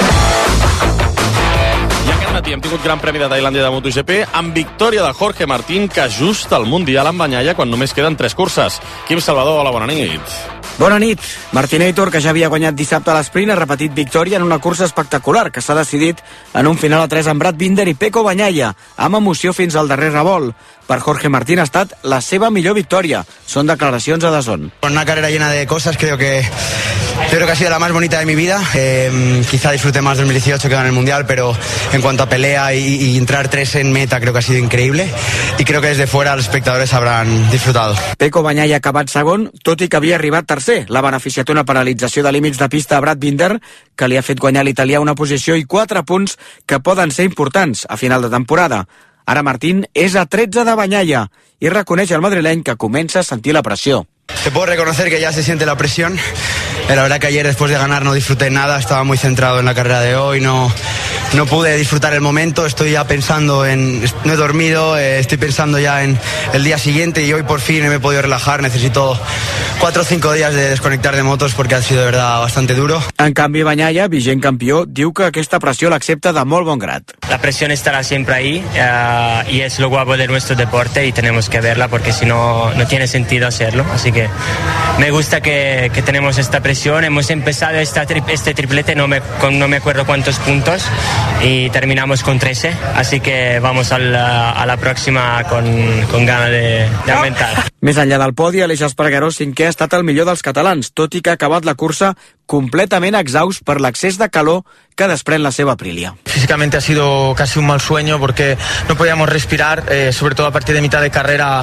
I aquest matí hem tingut Gran Premi de Tailàndia de MotoGP amb victòria de Jorge Martín, que ajusta el Mundial amb Banyalla quan només queden 3 curses. Quim Salvador, hola, bona nit. Bona nit. Martinator, que ja havia guanyat dissabte a l'esprint, ha repetit victòria en una cursa espectacular que s'ha decidit en un final a 3 amb Brad Binder i Pecco Bagnaia, amb emoció fins al darrer revolt. Per Jorge Martín ha estat la seva millor victòria. Són declaracions a DAZN. Una carrera llena de cosas, creo que ha sido la más bonita de mi vida. Quizá disfrute más 2018 que en el Mundial, pero en cuanto a pelea y entrar 3 en meta creo que ha sido increíble y creo que desde fuera los espectadores habrán disfrutado. Pecco Bagnaia ha acabat segon, tot i que havia arribat tercer. L'ha beneficiat una penalització de límits de pista a Brad Binder, que li ha fet guanyar l'italià una posició i 4 punts que poden ser importants a final de temporada. Ara Martín és a 13 de Bagnaia i reconeix al madrileny que comença a sentir la pressió. Te puedo reconocer que ya se siente la presión. La verdad que ayer después de ganar no disfruté nada, estaba muy centrado en la carrera de hoy, no pude disfrutar el momento, estoy ya pensando no he dormido, estoy pensando ya en el día siguiente y hoy por fin me he podido relajar, necesito 4 o 5 días de desconectar de motos porque ha sido de verdad bastante duro. En canvi, Bagnaia, vigent campió, diu que aquesta pressió l'accepta de molt bon grat. La presión estará siempre ahí y es lo guapo de nuestro deporte y tenemos que verla porque si no, no tiene sentido hacerlo, así que me gusta que tenemos esta presión. Hemos empezado este triplete, no me acuerdo cuántos puntos, y terminamos con 13, así que vamos a la próxima con ganas de aumentar. Més enllà del podi, Aleix Espargaró, cinquè, ha estat el millor dels catalans, tot i que ha acabat la cursa completament exhaust per l'excés de calor que desprèn la seva Aprilia. Físicamente ha sido casi un mal sueño porque no podíamos respirar, sobre todo a partir de mitad de carrera.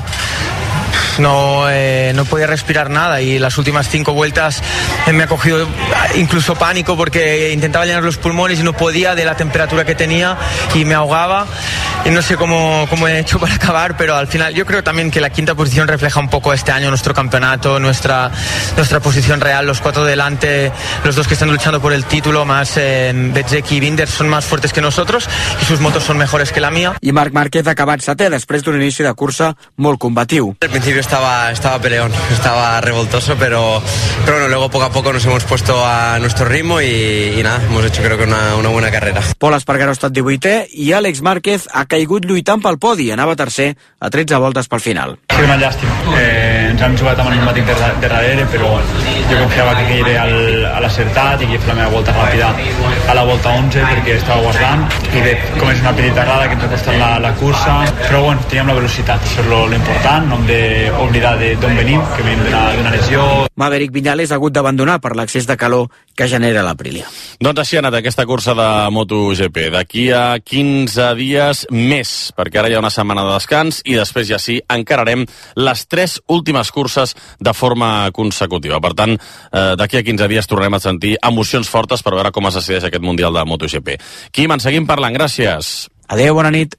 No podía respirar nada y las últimas 5 vueltas me ha cogido incluso pánico porque intentaba llenar los pulmones y no podía de la temperatura que tenía y me ahogaba y no sé cómo he hecho para acabar, pero al final yo creo también que la 5ª posición refleja un poco este año nuestro campeonato, nuestra posición real. Los 4 delante, los 2 que están luchando por el título, más Bezzecchi y Binder, son más fuertes que nosotros y sus motos son mejores que la mía. I Marc Márquez ha acabat setè després d'un inici de cursa molt combatiu. Al principio estaba peleón, estaba revoltoso, pero bueno, luego poco a poco nos hemos puesto a nuestro ritmo y nada, hemos hecho creo que una buena carrera. Pol Espargaró ha estat 18è i Àlex Márquez ha caigut lluitant pel podi, anava tercer a 13 voltes pel final. Sí, una llàstima. Ens hem jugat amb el matic de darrere, però jo confiava que cairé a l'acertat i que fer la meva volta ràpida a la volta 11 perquè estava guardant. I bé, com és una petita errada que ens ha costat la cursa, però bueno, teníem la velocitat, això és l'important, no hem d'oblidar d'on venim, que venim d'una lesió. Maverick Viñales ha hagut d'abandonar per l'excés de calor que genera l'Aprilia. Doncs així ha anat aquesta cursa de MotoGP. D'aquí a 15 dies més, perquè ara hi ha una setmana de descans i després ja sí, encararem les 3 últimes curses de forma consecutiva. Per tant, d'aquí a 15 dies tornarem a sentir emocions fortes per veure com es decideix aquest Mundial de MotoGP. Quim, en seguim parlant. Gràcies. Adéu, bona nit.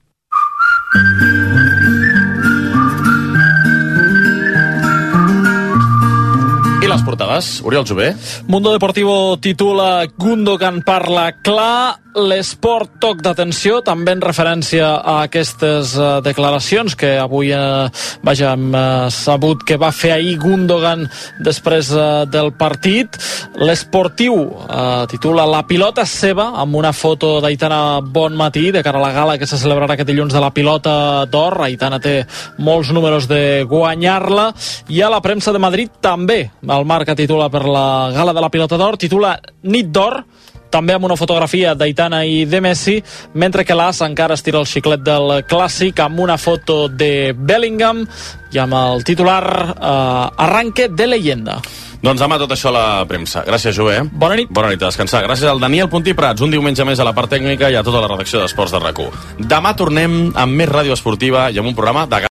I les portades? Oriol Jové. Mundo Deportivo titula Gundogan parla clar, l'esport toc d'atenció, també en referència a aquestes declaracions que avui hem sabut que va fer ahir Gundogan després del partit. L'Esportiu titula La pilota és seva, amb una foto d'Aitana Bonmatí de cara a la gala que se celebrarà aquest dilluns de la pilota d'or. Aitana té molts números de guanyar-la, i a la premsa de Madrid també el Marca titula per la gala de la pilota d'or, titula Nit d'or, també amb una fotografia d'Aitana i de Messi, mentre que l'As encara estira el xiclet del clàssic amb una foto de Bellingham i amb el titular Arranque de leyenda. Doncs demà tot això a la premsa. Gràcies, Jové. Bona nit. Bona nit, a descansar. Gràcies al Daniel Puntí Prats, un diumenge més a la part tècnica i a tota la redacció d'Esports de RAC1. Demà tornem amb més ràdio esportiva i amb un programa de